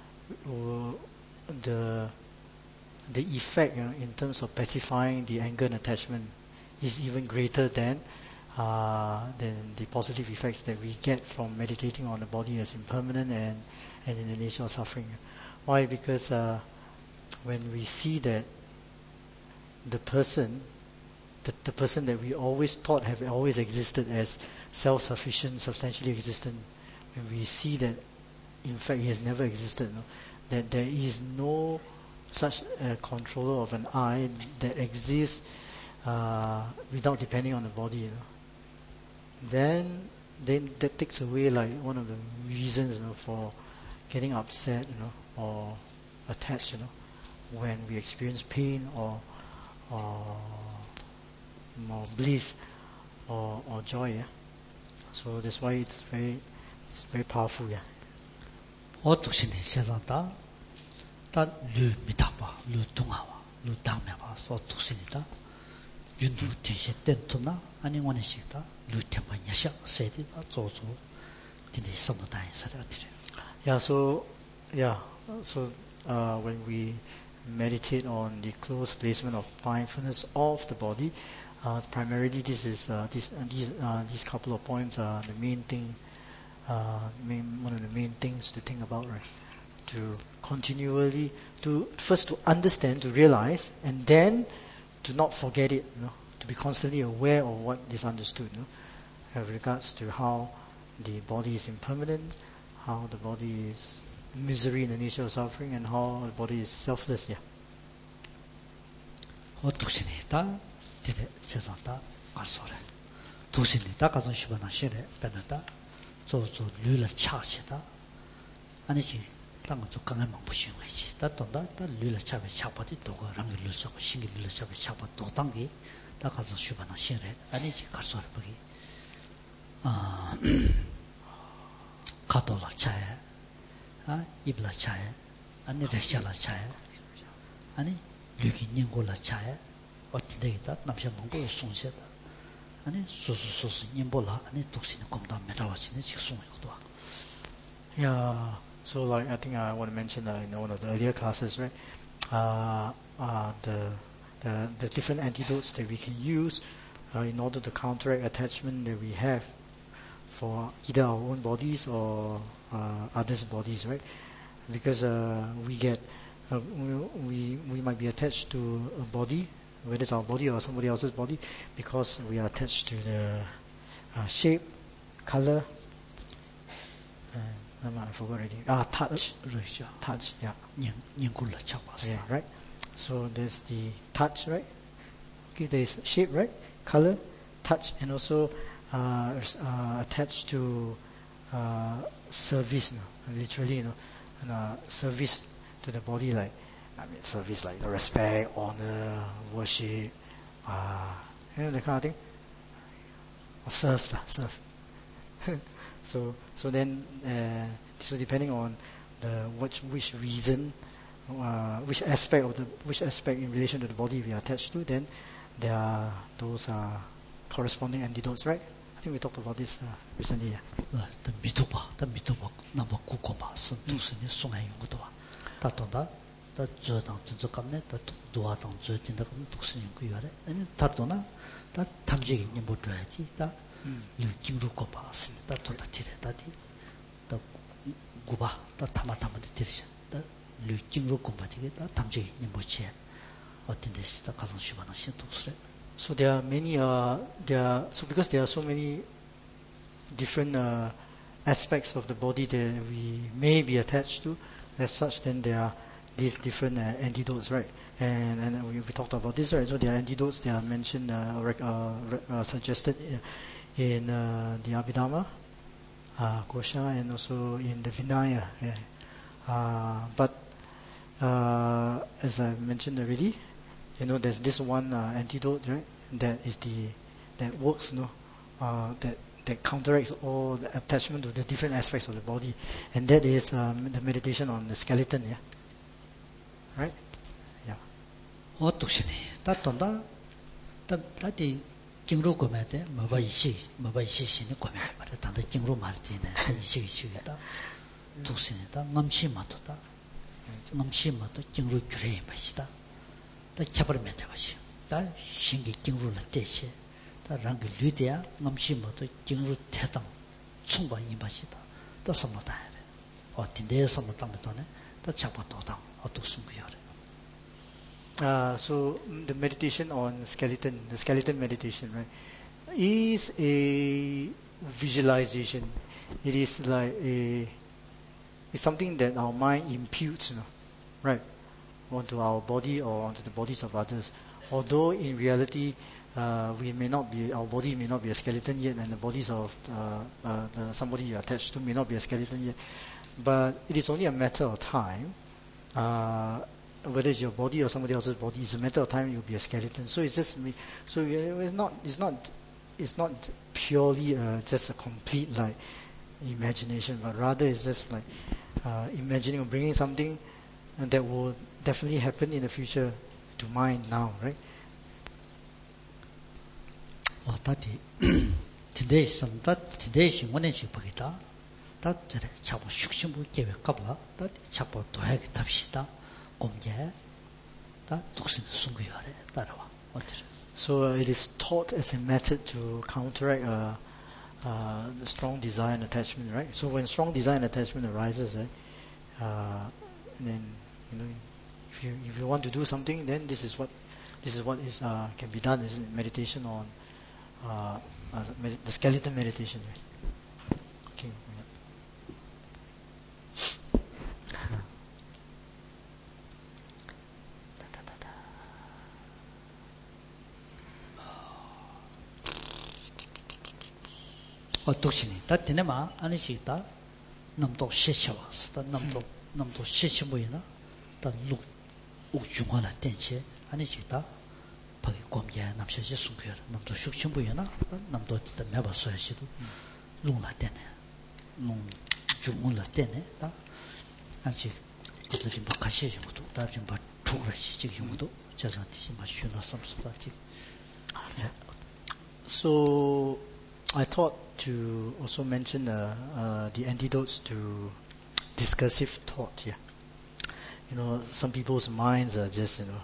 the the effect, you know, in terms of pacifying the anger and attachment is even greater than uh, than the positive effects that we get from meditating on the body as impermanent and, and in the nature of suffering. Why? Because uh, when we see that the person, the, the person that we always thought have always existed as self-sufficient, substantially existent, when we see that in fact he has never existed, no? That there is no such a controller of an I that exists uh, without depending on the body, you know, then then that takes away like one of the reasons, you know, for getting upset, you know, or attached, you know, when we experience pain or or, or bliss or, or joy, yeah. So that's why it's very it's very powerful, yeah. 어떻게 세상다 다 류미다바 류동아와 류당매바 소투신이다 윤두 제시 땐투나 아니 원해식다 류템바 야샤 세디다 조조 디디 섬다인사라 티레 Yeah, so yeah, so uh, when we meditate on the close placement of mindfulness of the body, uh, primarily this is uh, this uh, these uh, these couple of points are the main thing, uh, main, one of the main things to think about, right? To continually to first to understand, to realize, and then to not forget it, you know, to be constantly aware of what is understood, you know, with regards to how the body is impermanent, how the body is misery in the nature of suffering, and how the body is selfless. Yeah. 어떻게니다 디데 제상다 가서래 두신이다 가서 시바나 시래 변했다 조조 류를 차시다 아니지 땅은 좀 강한 막 부시는 거지 다 돈다 다 류를 차be 차버디 도가 랑을 류서고 신기 류를 차be 차버 도 당기 다 가서 시바나 시래 아니지 가서래 보기 아 가도라 차에 아 입라 차에 아니 렉샤라 차에 아니 류기 년고라 차에 어떻게다 남자 뭔가 송세다 아니 소소소소 년보라 아니 독신의 공담 메라와시네 직송을 것도 Yeah. So like I think I want to mention uh, in one of the earlier classes, right? Uh, uh, the, the the different antidotes that we can use uh, in order to counteract attachment that we have for either our own bodies or uh, others' bodies, right? Because uh, we get uh, we we might be attached to a body, whether it's our body or somebody else's body, because we are attached to the uh, shape, color. Uh, I forgot already. Ah, touch. 그렇죠. Touch, yeah. 년고라 차봐서. Yeah, right. So there's the touch, right? Okay, there's shape, right? Color, touch, and also uh, uh, attached to uh, service, you know, literally, you know, and, uh, service to the body, like I mean, service like respect, honor, worship, uh, you know, that kind of thing. Or serve, lah, serve. So, so then, uh, so depending on the which which reason, uh, which aspect of the which aspect in relation to the body we are attached to, then there are those uh, corresponding antidotes, right? I think we talked about this uh, recently. Yeah. 더 믿어봐, 더 믿어봐, 나뭐 구고봐, 선두선이 송해용 것도 와. 다ton다 다 저당 진짜 감네 다 도와당 저 진짜 감 독신인 거 요래 아니 다도나 다 탐지기 못 줘야지 다 느낌으로 거 봤습니다 도다 티레다디 다 구바 다 타마타마데 티르시 다 느낌으로 거 봐지게 다 탐지기 못 쳐 어떤 데서 가서 쉬바는 신독스레 So there are many, uh, there are, so because there are so many different uh, aspects of the body that we may be attached to, as such, then there are these different uh, antidotes, right? And and we, we talked about this, right? So there are antidotes. They are mentioned, uh, rec- uh, re- uh, suggested in uh, the Abhidhamma, uh, Kosha, and also in the Vinaya. Yeah. Uh, but uh, as I mentioned already, you know, there's this one uh, antidote, right? That is the that works, no, uh, that that counteracts all the attachment to the different aspects of the body, and that is um, the meditation on the skeleton. Yeah, right? Yeah. 어떻시네 다던다 다 다디 징로 거매데 뭐바 이시 뭐바 이시시네 거매 말에 단다 징로 말티네 이시 이시다 두시네다 남시 마도다 남시 마도 징로 그래 마시다 다 잡으면 돼 마시 다 신기 징로를 대시 다 랑게 류대야 남시 마도 징로 태당 충분히 마시다 다 섬마다 어딘데 섬마다는 다 잡아도다 어떻습 거야 Uh, so the meditation on skeleton, the skeleton meditation, right, is a visualization. It is like a, it's something that our mind imputes, you know, right, onto our body or onto the bodies of others. Although in reality, uh, we may not be, our body may not be a skeleton yet, and the bodies of uh, uh, the, somebody you're attached to may not be a skeleton yet. But it is only a matter of time. Uh, whether it's your body or somebody else's body, it's a matter of time you'll be a skeleton. So it's just me. So it's not. It's not. It's not purely uh, just a complete like imagination, but rather it's just like uh, imagining or bringing something that will definitely happen in the future to mind now, right? 어, 다디 today some that today 시 원해지 보기다. 다 저래 잡아 숙심부 계획 가봐. 다 잡아 도해 답시다. 공개 다 독신 순구요래 따라와 어떻게 So uh, it is taught as a method to counteract uh, uh, the strong desire and attachment, right? So when strong desire and attachment arises, right, uh, then you know, if you if you want to do something, then this is what this is what is uh, can be done, isn't it? Meditation on uh, uh, med- the skeleton meditation, right? Okay. 어떻시니 다 되네마 아니시다 남도 시셔왔다 남도 남도 시셔보이나 다룩 우중하나 된체 아니시다 거기 공개 남셔지 숨겨 남도 숙심보이나 남도 매봐서야시도 롱라 되네 롱 중문라 되네 다 아직 그들이 뭐 가시지 것도 다좀 봐 두그라시 지금 것도 저선 티시 마슈나 섬수다 지금 So I thought to also mention uh, uh, the antidotes to discursive thought. Yeah, you know, some people's minds are just you know,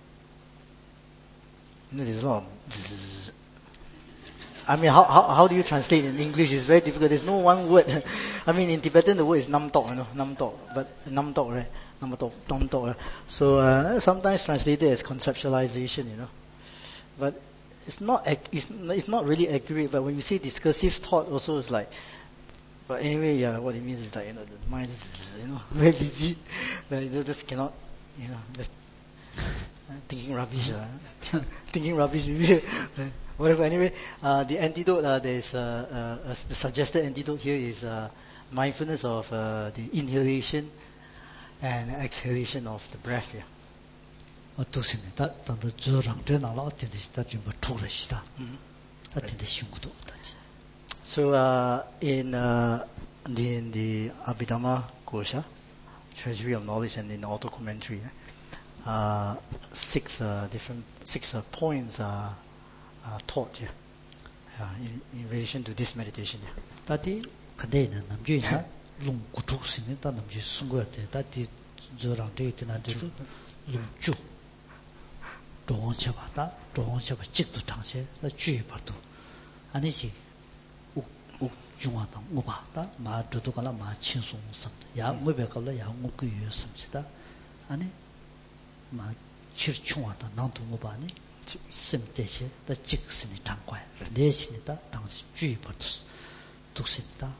you know, there's a lot of. Zzz. I mean, how, how how do you translate in English? It's very difficult. There's no one word. I mean, in Tibetan the word is nam tok, you know, nam tok, but nam tok, right? Nam tok, nam tok. Right? So uh, sometimes translated as conceptualization, you know, but. It's not it's, it's not really accurate, but when you say discursive thought, also it's like. But anyway, yeah, what it means is like you know the mind is you know very busy, that you just cannot you know just uh, thinking rubbish, uh, thinking rubbish, maybe whatever. Anyway, uh, the antidote uh, there is uh, uh, uh, the suggested antidote here is uh, mindfulness of uh, the inhalation and exhalation of the breath. Yeah. 어떻시네 다 단도 저랑 되나라 어떻게 시다 좀 투르시다 어떻게 신고도 다지 So uh, in uh, the in the Abhidhamma Kosha, Treasury of Knowledge, and in the auto commentary, uh, six uh, different six uh, points are uh, taught here uh, in, in relation to this meditation. Yeah. 다디 근데는 남주이나 롱구tuk시네 다 남주 순고한테 다디 저랑 데이트나 데도 lumju dong chaba da dong chaba jik du tang che da ju ba du ani ji u u jungwa da ngo ba da ma du du kala ma chin song sam ya ngo be kala ya ngo ku yu sam chi da ani ma chir chungwa da nang du ngo ba ni sim de che da jik sin ni tang kwai le sin ni da tang ji ju ba du du sin da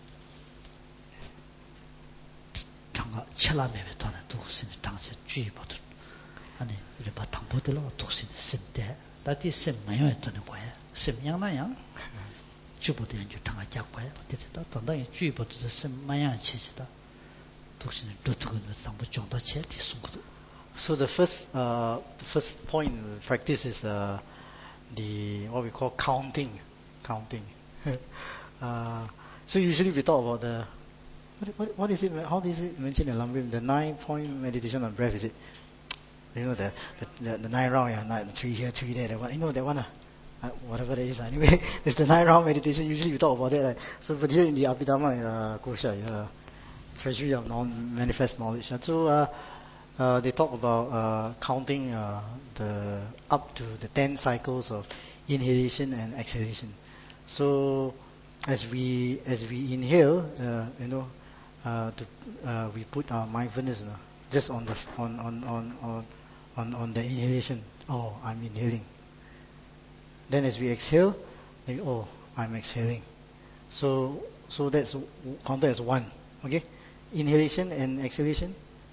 장가 첼라메베 돈에 두신이 당시 주의받도 아니 우리 바탕보들로 두신이 쓴데 다티 셈마요 돈에 거야 셈양나야 주보도 연주 당가 잡고야 어디다 단단히 주의받도 셈마야 치시다 두신이 두두근 당부 정도 체티 숨고도. So the first uh the first point in the practice is uh the what we call counting counting uh so usually we talk about the What, what, what is it? How is it mentioned in Lamrim? The nine-point meditation on breath, is it? You know the the, the, the nine round, yeah, nine, three here, three there. That one, you know that one, uh, uh, whatever it is. Anyway, there's the nine-round meditation. Usually we talk about that. Right? So, but here in the Abhidhamma uh, Kosha, uh, Treasury of Non-Manifest Knowledge. And so uh, uh, they talk about uh, counting uh, the up to the ten cycles of inhalation and exhalation. So, as we as we inhale, uh, you know. Uh, to, uh, we put our mindfulness uh, just on the on on on on on on the inhalation. Oh, I'm inhaling. Then as we exhale, then, oh, I'm exhaling. So so that's counted as one. Okay, inhalation and exhalation.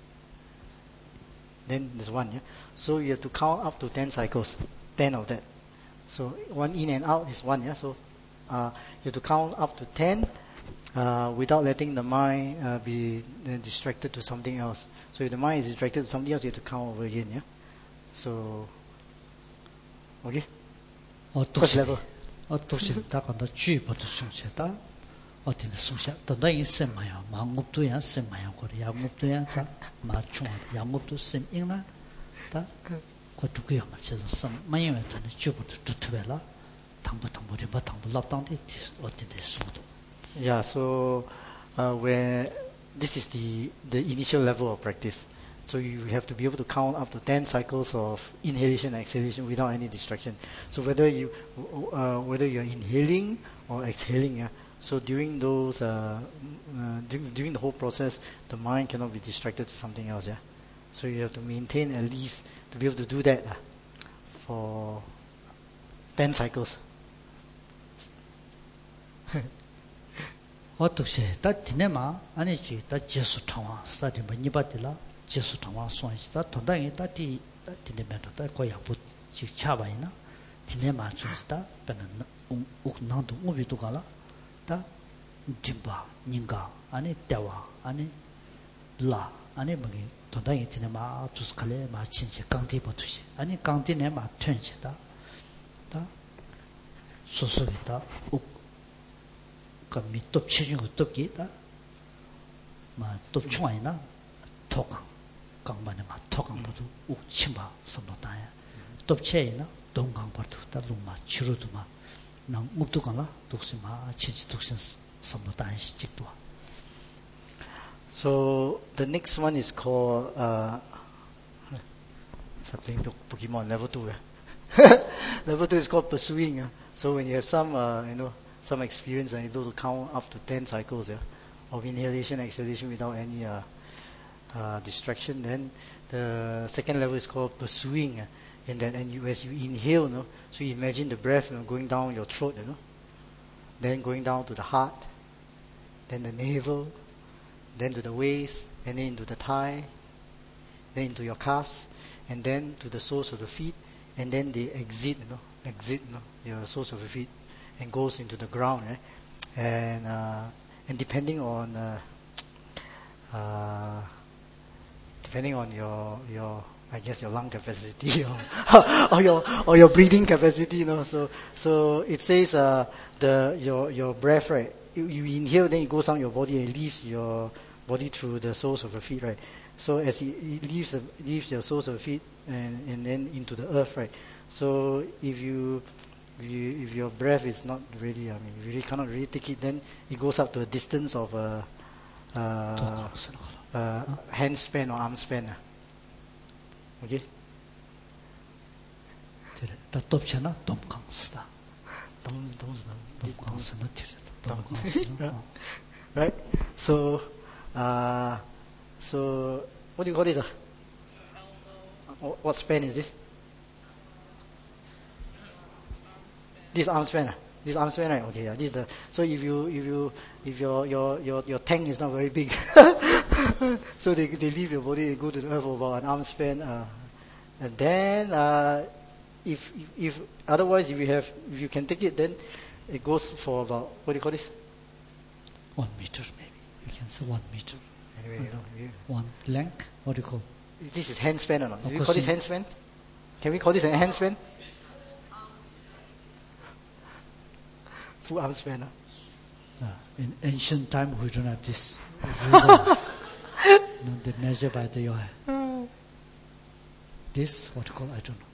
Then there's one. Yeah. So you have to count up to ten cycles. Ten of that. So one in and out is one. Yeah. So uh, you have to count up to ten. Uh, without letting the mind uh, be uh, distracted to something else. So if the mind is distracted to something else, you have to count over again, yeah? So, okay? First level. 어떻게 다 간다 주의부터 숨쉬다 어떻게 숨쉬 또 있으면요 망국도야 쓰면요 거리 양국도야 다 맞춤 양국도 쓰 있나 다 그것도야 맞춰서 섬 많이 왔더니 주부터 두트벨라 당부 당부리 바 당부 랍당데 어떻게 숨도. Yeah, so uh, where this is the, the initial level of practice. So you have to be able to count up to ten cycles of inhalation and exhalation without any distraction. So whether you uh, whether you're inhaling or exhaling, yeah. So during those uh, uh, during, during the whole process, the mind cannot be distracted to something else, yeah. So you have to maintain at least to be able to do that uh, for ten cycles. 어떻게 다 디네마 아니지 다 제수 통화 스타디 많이 받들라 제수 통화 손이다 돈당이 다디 디네면도 다 거야부 지 차바이나 디네마 주스다 배는 옥난도 우비도 가라 다 dimba ninga 아니 대와 아니 라 아니 뭐기 돈당이 디네마 주스칼레 마친지 강디 버투시 아니 강디네 마 튼시다 다 소소비다 옥 그미 톱 치중 거 톱기다 마 톱충아이나 토강 강반에 마 토강 모두 욱침바 섬도다야 톱체이나 동강 버도 다루마 치루도마 나 묵도강라 독스마 치치 독신 섬도다야 시직도. So the next one is called uh something to Pokemon level two. Level two is called pursuing. Uh. So when you have some uh, you know some experience and able to count up to ten cycles yeah, of inhalation and exhalation without any uh, uh, distraction. Then the second level is called pursuing. Uh, in that, and you, as you inhale, you know, so you imagine the breath you know, going down your throat, you know, then going down to the heart, then the navel, then to the waist, and then into the thigh, then into your calves, and then to the soles of the feet, and then they exit, you know, exit, you know, your soles of the feet. And goes into the ground, right? And uh, and depending on uh, uh, depending on your your I guess your lung capacity or, or your or your breathing capacity, you know. So so it says uh, the your your breath, right? You, you inhale, then it goes down your body and leaves your body through the soles of your feet, right? So as it, it leaves the, leaves your soles of your feet and and then into the earth, right? So if you If, you, if your breath is not really, I mean, you really cannot really take it, then it goes up to a distance of a, uh, uh, hand span or arm span. Okay? 다 돕잖아. 돕강스다. Don't, don't, 돕강스는 don't. 돕강스. Right? So, uh, so what do you call this? Uh? What span is this? This arm span. Uh? This arm span, right? Okay, yeah. This is the. So if you if you if your your your your tank is not very big, so they they leave your body and go to the earth over an arm span, uh, and then uh, if if otherwise if you have if you can take it, then it goes for about what do you call this? One meter maybe. You can say one meter. Anyway, you know, yeah. One length. What do you call? This is hand span or not? Do Of we course call this in- hand span? Can we call this a hand span? Full arm span. Uh? Uh, in ancient time, we don't have this. no, they measure by the your this what you call I don't know.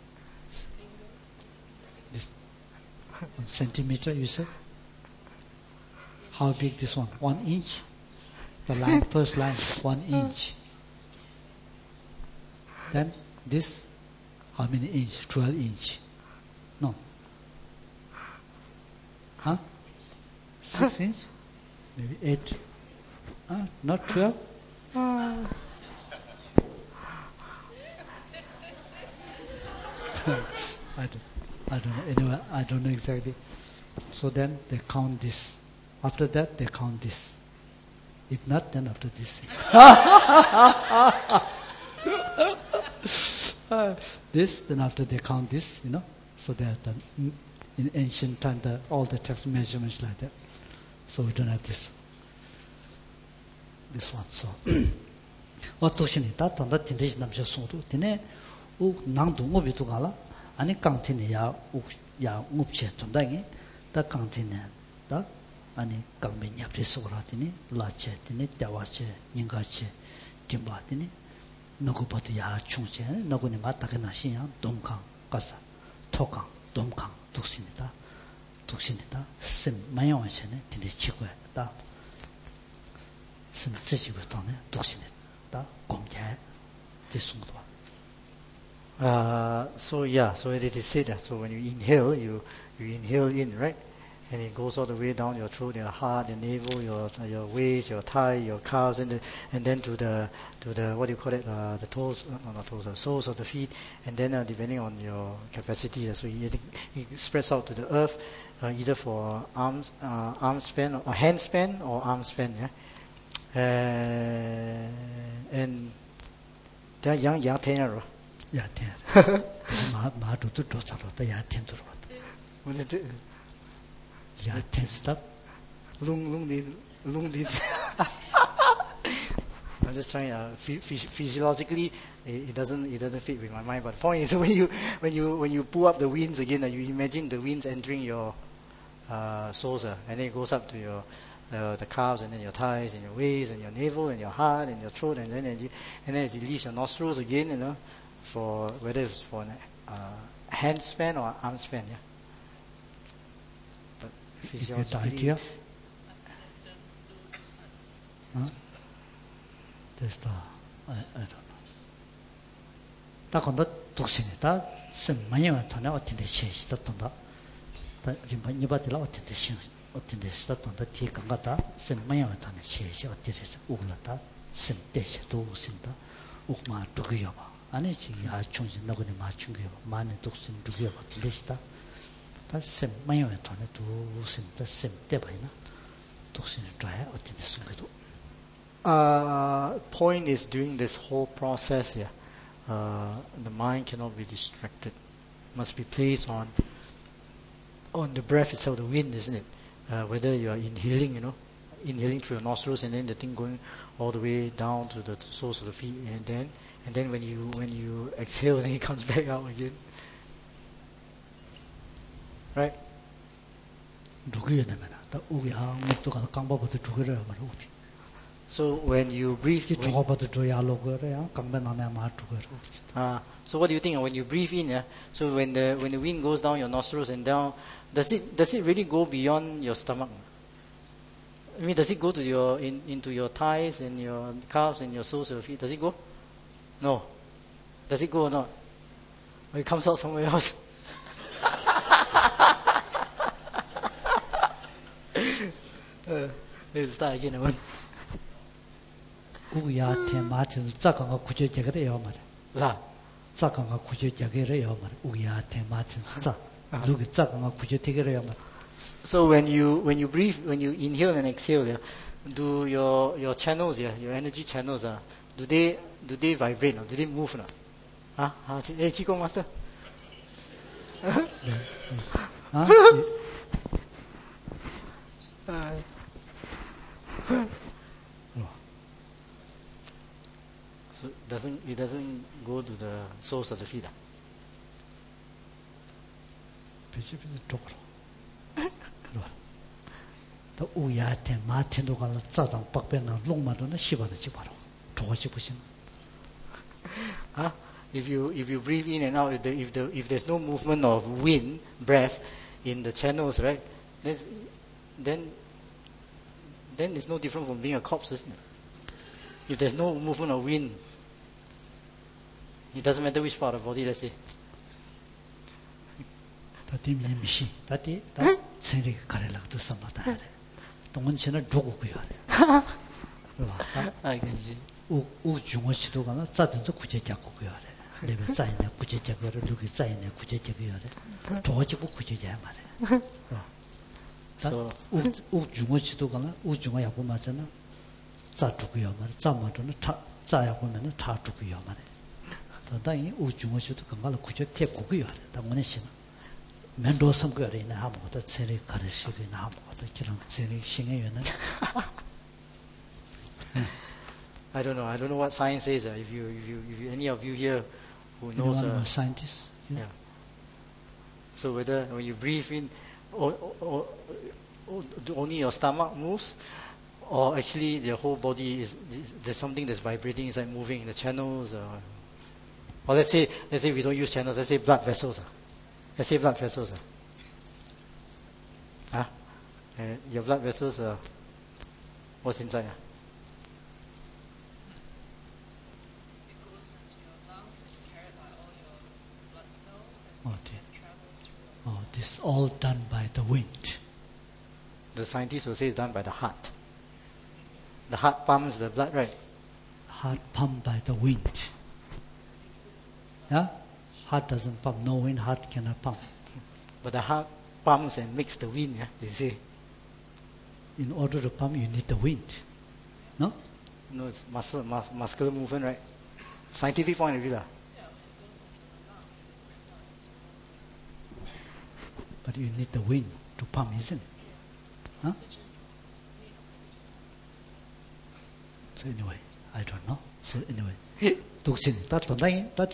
This one centimeter. You say? How big this one? One inch. The line first line one inch. Then this, how many inch? Twelve inch. No. Huh? Six inch? Maybe eight. Huh? Not twelve? I don't, I don't know. Anyway, I don't know exactly. So then they count this. After that, they count this. If not, then after this. Uh, this, then after they count this, you know. So they have done in ancient time the, all the text measurements like that. So we don't have this. This one. So, what to say? That on that tindish namsha sondu. Tine u nang du ngobi tu gala. Ani kang tine ya u ya ngupche tundangi. Da kang tine da ani kang me nyapri sora tine la che tine dawa che nyinga che timba tine. 너고 봐도 야 충체 너고니 맞다게 나시야 동강 가서 토강 동강 독신이다 독신이다 심 마요하시네 근데 지고야다 심 지지고 또네 독신이다 공개 제송도 Uh, so yeah, so it is said that. So when you inhale, you you inhale in, right, and it goes all the way down your throat, your heart, your navel, your your waist, your thigh, your calves, and the, and then to the to the what do you call it, uh, the toes, uh, no, not toes, the soles of the feet, and then uh, depending on your capacity, so it, it spreads out to the earth, uh, either for arms, uh, arm span or hand span or arm span, yeah, uh, and that young young tenor. 야 돼. 마 마도도 도자로다 야 텐도로. When it 야 텐스다. lung lung di lung di. I'm just trying. Uh, ph- physiologically, it, it doesn't it doesn't fit with my mind. But the point is, when you when you when you pull up the wings again, uh, you imagine the wings entering your uh, soles, uh, and then it goes up to your uh, the calves, and then your thighs, and your waist, and your navel, and your heart, and your throat, and then and, you, and then as you release your nostrils again, you know, for whether it's for an uh, hand span or arm span, yeah. But You get the idea? Huh? That's the I, I don't know. 다 건다 독신이다. 선만이만 전에 어떤데 시시었던다. 다 이번 이바들 어떤데 신 어떤데 시었던다. 뒤간 거다. 선만이만 전에 시시 어디서 오글렀다. 선 대셔도 오신다. 옥마 두고요 봐. 아니 지금 아 총신 너거니 맞춘 거요. 많은 독신 두고요 봐. 들으시다. 다 선만이만 전에 도 오신다. 선 대바이나. 독신을 좋아해 어떤데 순간도. Uh, point is during this whole process here, uh, the mind cannot be distracted. Must be placed on on the breath itself, the wind, isn't it? Uh, whether you are inhaling, you know, inhaling through your nostrils, and then the thing going all the way down to the soles of the feet, and then and then when you when you exhale, then it comes back out again. Right? 누구야 내면 다 우리 아 목도가 강바부터 두개를 말고 So when you breathe, 이 when- 저거부터 줘야 로그래야 강변 안에 마 두개를 Uh, so what do you think when you breathe in? Yeah? So when the when the wind goes down your nostrils and down, does it does it really go beyond your stomach? I mean, does it go to your in, into your thighs and your calves and your soles of your feet? Does it go? No. Does it go or not? Or it comes out somewhere else? uh, let's start again. One. 우야 테마트 자강가 구조적이래요 말이야. La. 자강가 구조적이래요 말이야. 우야 테마트 자. 누구 자강가 구조적이래요 말이야. So when you when you breathe, when you inhale and exhale, yeah, do your your channels, yeah, your energy channels, uh, do they do they vibrate or do they move now? Huh? Huh? Hey, Qigong master. 아? So it doesn't it doesn't go to the soles of the feet. 비슷비슷 쪽으로. 그럼. 또 우야테 마틴도 가라 자당 박배나 롱마도는 시바도 지바로. 좋아시 보시면. Huh? If you if you breathe in and out, if, the, if the if there's no movement of wind, breath in the channels, right? There's, then then it's no different from being a corpse, isn't it? If there's no movement of wind, it doesn't matter which part of the body, let's say. 다디 미미시 다디 다 생리 가래락도 삼바다. 동원치는 조고고요. 알겠지. 우 우중어시도 가나 짜든지 구제작고고요. 레벨 쌓이네 구제작고를 누구 쌓이네 구제작고요. 조지고 구제자 말이야. So 우 우중어시도 가나 우중어 야고 맞잖아. 짜두고요 말이야. 짜마도는 차 짜야 보면은 차두고요 말이야. 당연히 우중어시도 건강을 구제 태고고요. 당원에 신 면도 섬거리나 아무것도 세리 가르치기나 아무것도 그런 세리 신의 연은 I don't know. I don't know what science says. Uh, if you, if you, if you, any of you here who knows, anyone uh, a scientist? Yeah. yeah. So whether when you breathe in, or, or, or only your stomach moves, or actually the whole body is, is there's something that's vibrating inside, moving the channels, or, or let's say let's say we don't use channels. Let's say blood vessels. Uh. Let's say blood vessels. Uh. Huh? Uh, your blood vessels. Uh, what's inside? Uh? Oh, oh, this is all done by the wind. The scientists will say it's done by the heart. The heart pumps the blood, right? Heart pumped by the wind. Yeah? Heart doesn't pump. No wind, heart cannot pump. But the heart pumps and makes the wind, yeah, they say. In order to pump, you need the wind. No? No, it's muscle, mus- muscular movement, right? Scientific point of view. lah. But you need the wind to pump, isn't it? Huh? So anyway, I don't know. So anyway, 독신 다 돈다이 다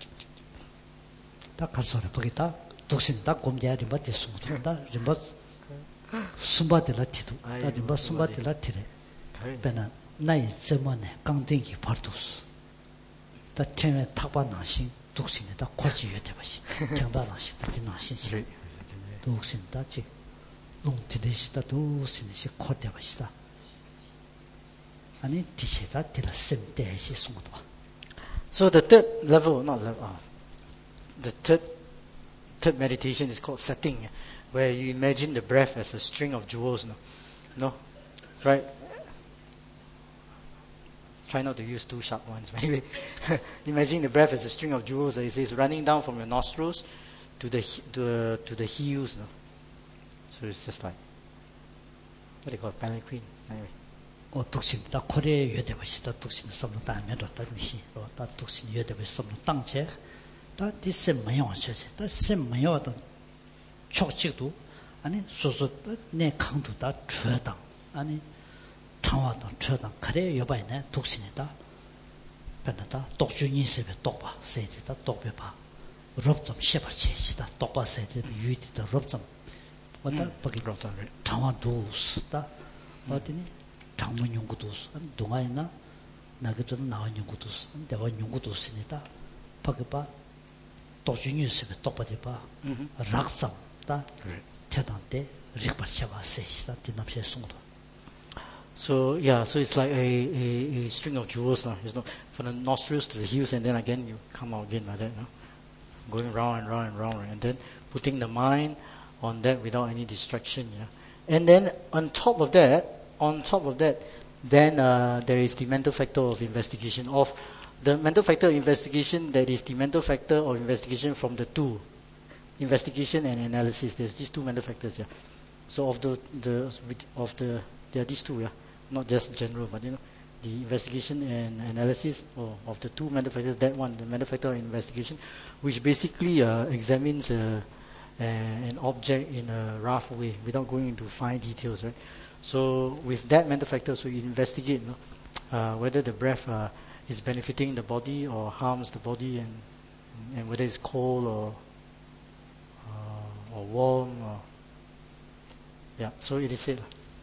다 가서라 거기다 독신 다 곰자리 맞지 숨다 림바 숨바들라 티도 다 림바 숨바들라 티래 배나 나이 제만에 강den기 파르도스 다 체에 타바나신 독신에 다 고지여 되바시 장다나신 다 나신시 독신 다지 롱티데시다 독신시 코데바시다 아니 디시다 디라 셈데시 숨도 So the third level, not level, uh, the third third meditation is called setting, where you imagine the breath as a string of jewels. No, no, right? Try not to use two sharp ones. Anyway, imagine the breath as a string of jewels. It says running down from your nostrils to the to the, to the heels. No, so it's just like what they call palanquin. Anyway. 어 독신 다 코레 여대버시다 독신 섬로 다면도 다미시 다 독신 여대버시 섬로 땅체 다 디세 마요 셔세 다 셈마요도 촉직도 아니 소소 내 강도 다 최당 아니 창화도 최당 그래 여바이네 독신이다 변하다 독주인세베 독바 세디다 독베바 롭좀 셰바체시다 독바 세디 유이디다 롭좀 왔다 버기 창화도스다 어디니 장문 연구도 동아이나 나게도 나온 연구도 내가 연구도 쓰니다 바게바 도주뉴스에 똑바디바 락sam다 대단때 리바샤바 세시다 디납세 송도 So yeah, so it's like a, a, a string of jewels. Uh, it's not from the nostrils to the heels, and then again you come out again like that. No? Going round and round and round, and then putting the mind on that without any distraction. Yeah? And then on top of that, on top of that, then uh, there is the mental factor of investigation. Of the mental factor of investigation, that is the mental factor of investigation from the two, investigation and analysis. There's these two mental factors. Yeah. So of the the of the there are these two. Yeah. Not just general, but you know, the investigation and analysis or of the two mental factors. That one, the mental factor of investigation, which basically uh, examines uh, an object in a rough way without going into fine details, right? So with that mental factor, so you investigate you know, uh, whether the breath uh, is benefiting the body or harms the body, and and whether it's cold or uh, or warm. Or, yeah, so it is said.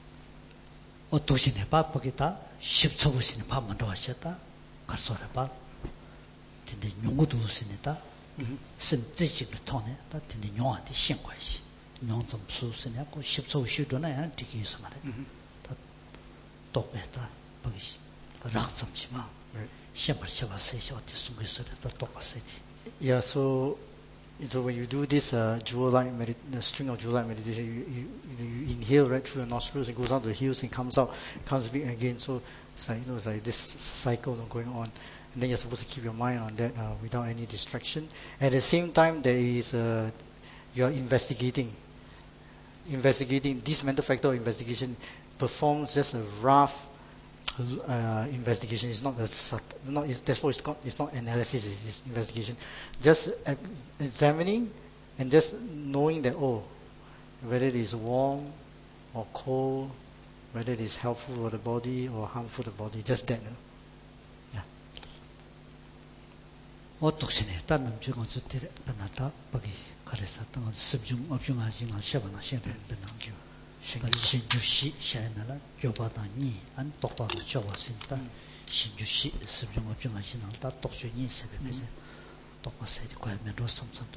어두신에 봐 보기다 십초부신에 봐 먼저 하셨다 가서래 봐 근데 용구도 쓰니다 심지식을 통해 다 근데 용한테 신고하시 용좀 수스냐고 십초 쉬도나야 되게 있어 말해 다 똑배다 보기 락점지마 시험을 쳐봤어요 어떻게 숨겨서 다 똑봤어요. Yeah, so so when you do this uh, jewel light medit- the string of jewel light meditation, you, you, you inhale right through your nostrils, it goes out to the heels and comes out, comes back again. So it's like, you know, it's like this cycle going on, and then you're supposed to keep your mind on that uh, without any distraction. At the same time, there is uh, you're investigating. Investigating this mental factor of investigation performs just a rough uh, investigation. It's not a not it's, therefore it's not it's not analysis. It's, it's investigation. Just uh, examining and just knowing that oh, whether it is warm or cold, whether it is helpful for the body or harmful to the body. Just that. No? Yeah. 어떻게 다른 중간 주들에 변하다 보기 그래서 또 sub중 업중하지 마셔봐나 시험을 변한겨. 신주시 샤이나라 교바다니 안 똑바로 적었으니까 신주시 sub중 업중하지는 다 똑순이 세배에서 똑바세이 과면도 섬섬도.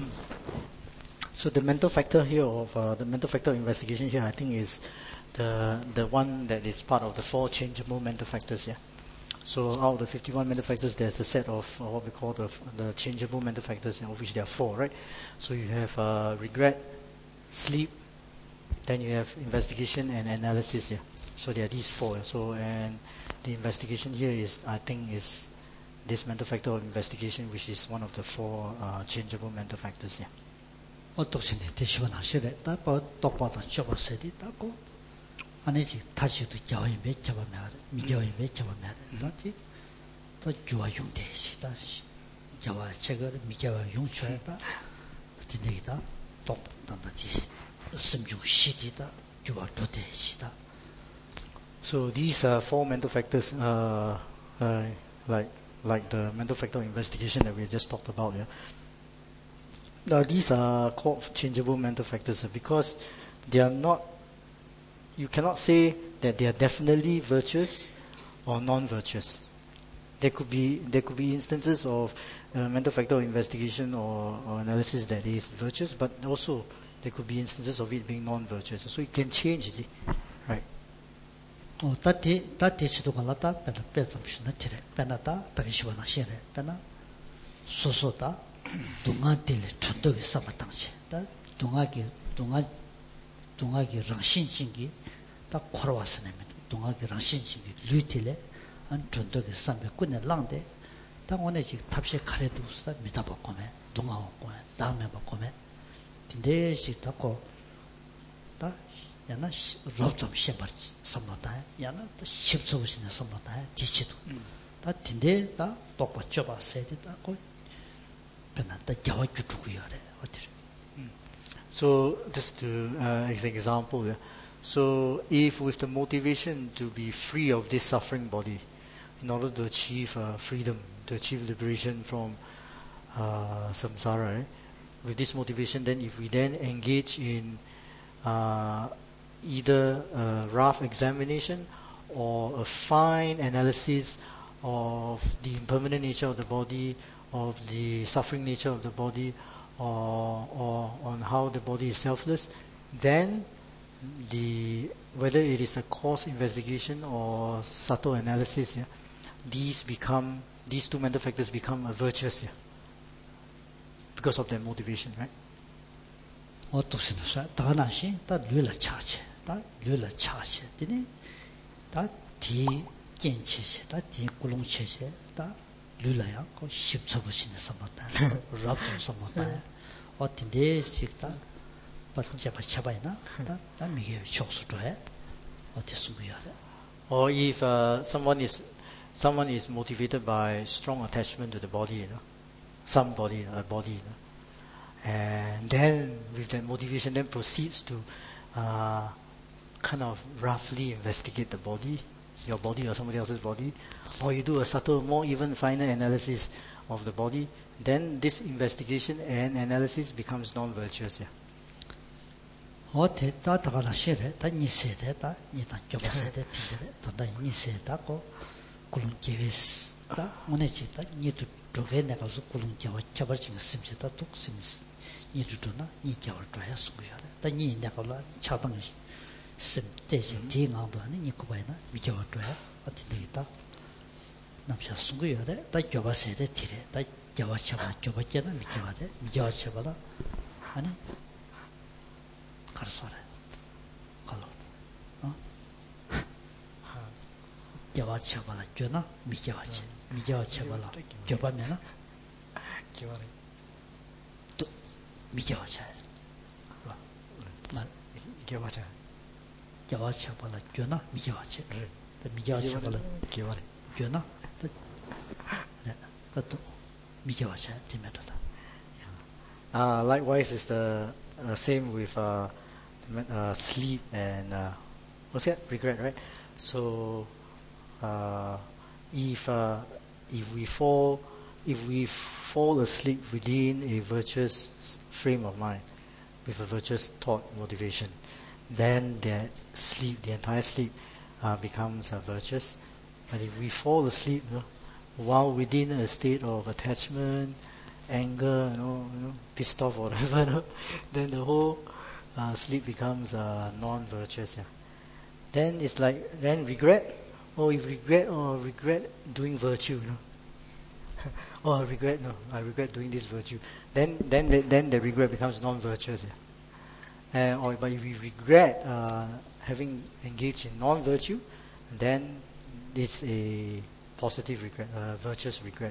So the mental factor here of uh, the mental factor investigation here, I think, is the the one that is part of the four changeable mental factors. Yeah. So out of the fifty-one mental factors, there's a set of uh, what we call the the changeable mental factors, of which there are four, right? So you have uh, regret, sleep, then you have investigation and analysis. Yeah. So there are these four. So and the investigation here is, I think, is this mental factor of investigation, which is one of the four uh, changeable mental factors. Yeah. 어떻게 대시원하시래 따빠 똑바로 접었어야 됐다고 아니지 다시도 자원이 몇 잡아면 미자원이 몇 잡아면 나지 또 주와 용대시다 자와 책을 미자와 용처에다 진행이다 똑단다지 심중 시디다 주와 도대시다. So these are four mental factors, uh, uh, like like the mental factor investigation that we just talked about. Yeah. Now these are called changeable mental factors because they are not. You cannot say that they are definitely virtuous or non-virtuous. There could be there could be instances of uh, mental factor investigation or, or analysis that is virtuous, but also there could be instances of it being non-virtuous. So it can change, you see, right? 어 따티 따티시도 갈라다 배나 배좀 신나 티래 배나다 다기시와나 시래 배나 소소다 동아들레 춘덕이 사바당시 다 동아기 동아 동아기 랑신신기 다 코로와스네 동아기 랑신신기 류틸레 안 춘덕이 삼백 군에 랑데 다 오늘 지 탑시 카레도 스타 미다 먹고메 동아고 다음에 먹고메 딘데시 다고 다 야나 롭좀 셴버 섬노다 야나 십초부신에 섬노다 지치도 다 딘데 다 똑바 쪄봐 세디다고 So just to uh, as an example, yeah. So if with the motivation to be free of this suffering body, in order to achieve uh, freedom, to achieve liberation from uh, samsara, right? With this motivation, then if we then engage in uh, either a rough examination or a fine analysis of the impermanent nature of the body, of the suffering nature of the body, or, or on how the body is selfless, then the whether it is a coarse investigation or subtle analysis, yeah, these become these two mental factors become a virtuous, yeah, because of their motivation, right? 어떻게는 다나시 다 류라 차체 다 류라 차체 되니 다디 겐치시 다디 꿀롱체시 다 류라야 그 십처부신 섬었다 랍좀 섬었다 어떤데 식다 받자바 차바이나 다 미게 촉수도해 어떻게 숨겨야 Or if uh, someone is someone is motivated by strong attachment to the body, you know, some body, a body, you know, and then with that motivation, then proceeds to uh, kind of roughly investigate the body, your body or somebody else's body, or you do a subtle, more even finer analysis of the body, then this investigation and analysis becomes non-virtuous. Yeah. 어때 다다가나 시래 다 니세데 다 니다 껴바세데 티데 돈다 니세다고 굴은 제베스 다 오네지다 니도 쪽에 내가서 굴은 껴 잡아진 심지다 독심스 니도나 니 껴를 했어요. 다 니 내가라 차당 심 대신 뒤가도 아니 니 거바이나 미겨도 어떻게 되다 남샤 숨고요래 다 껴바세데 티레 다 껴바쳐봐 껴바잖아 미겨바데 미겨쳐봐라 아니 가르쳐라. 걸로. 어? 겨와쳐 봐라. 줘나? 미겨와치. 미겨와쳐 봐라. 겨바면은 기와래. 또 미겨와쳐. 말 기와자. 겨와쳐 봐라. 줘나? 미겨와치. 미겨와쳐 봐라. 기와래. 줘나? 네. 또 미겨와쳐 되면도다. Uh, likewise is the uh, same with uh, uh, sleep and uh, what's that? Regret, right? So uh, if uh, if we fall if we fall asleep within a virtuous frame of mind, with a virtuous thought motivation, then the sleep, the entire sleep, uh, becomes uh, virtuous. But if we fall asleep, you know, while within a state of attachment, anger, you know, you know, pissed off or whatever, you know, then the whole uh, sleep becomes uh, non-virtuous. Yeah. Then it's like then regret. Oh, you regret or oh, regret doing virtue, you know. Oh, I regret no, I regret doing this virtue. Then, then, the, then the regret becomes non-virtuous. Yeah. Uh, or but if we regret uh, having engaged in non-virtue, then it's a positive regret, uh, virtuous regret.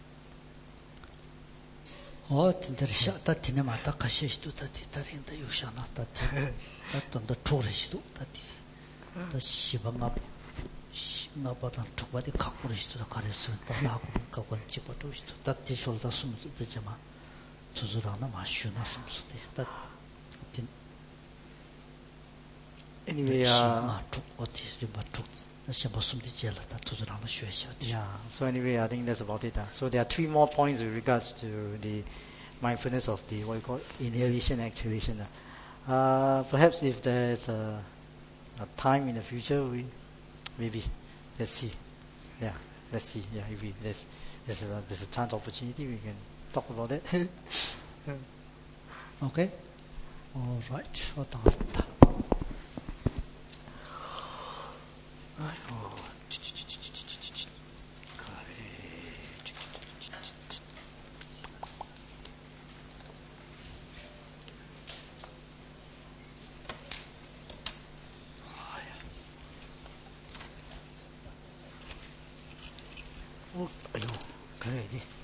어, 진짜리샤 따티네 마타 카시스도 따티 따린다 육샤나 따티 따던다 토레시도 따티 다 시방아 시나바다 tukwa디 kakuristo da kareso da lagu kakwan chipato isto tatti solda sumsu de jama tuzurana mashuna sumsu de tat tin Anyway, uh, yeah, so anyway, I think that's about it. Uh. So there are three more points with regards to the mindfulness of the, what you call, inhalation and exhalation. Uh. Uh, perhaps if there's a, a time in the future, we maybe, let's see. Yeah, let's see. Yeah, if we, there's, there's, a, there's a chance opportunity, we can talk about it. Okay? All right. 어, 아유, 그래,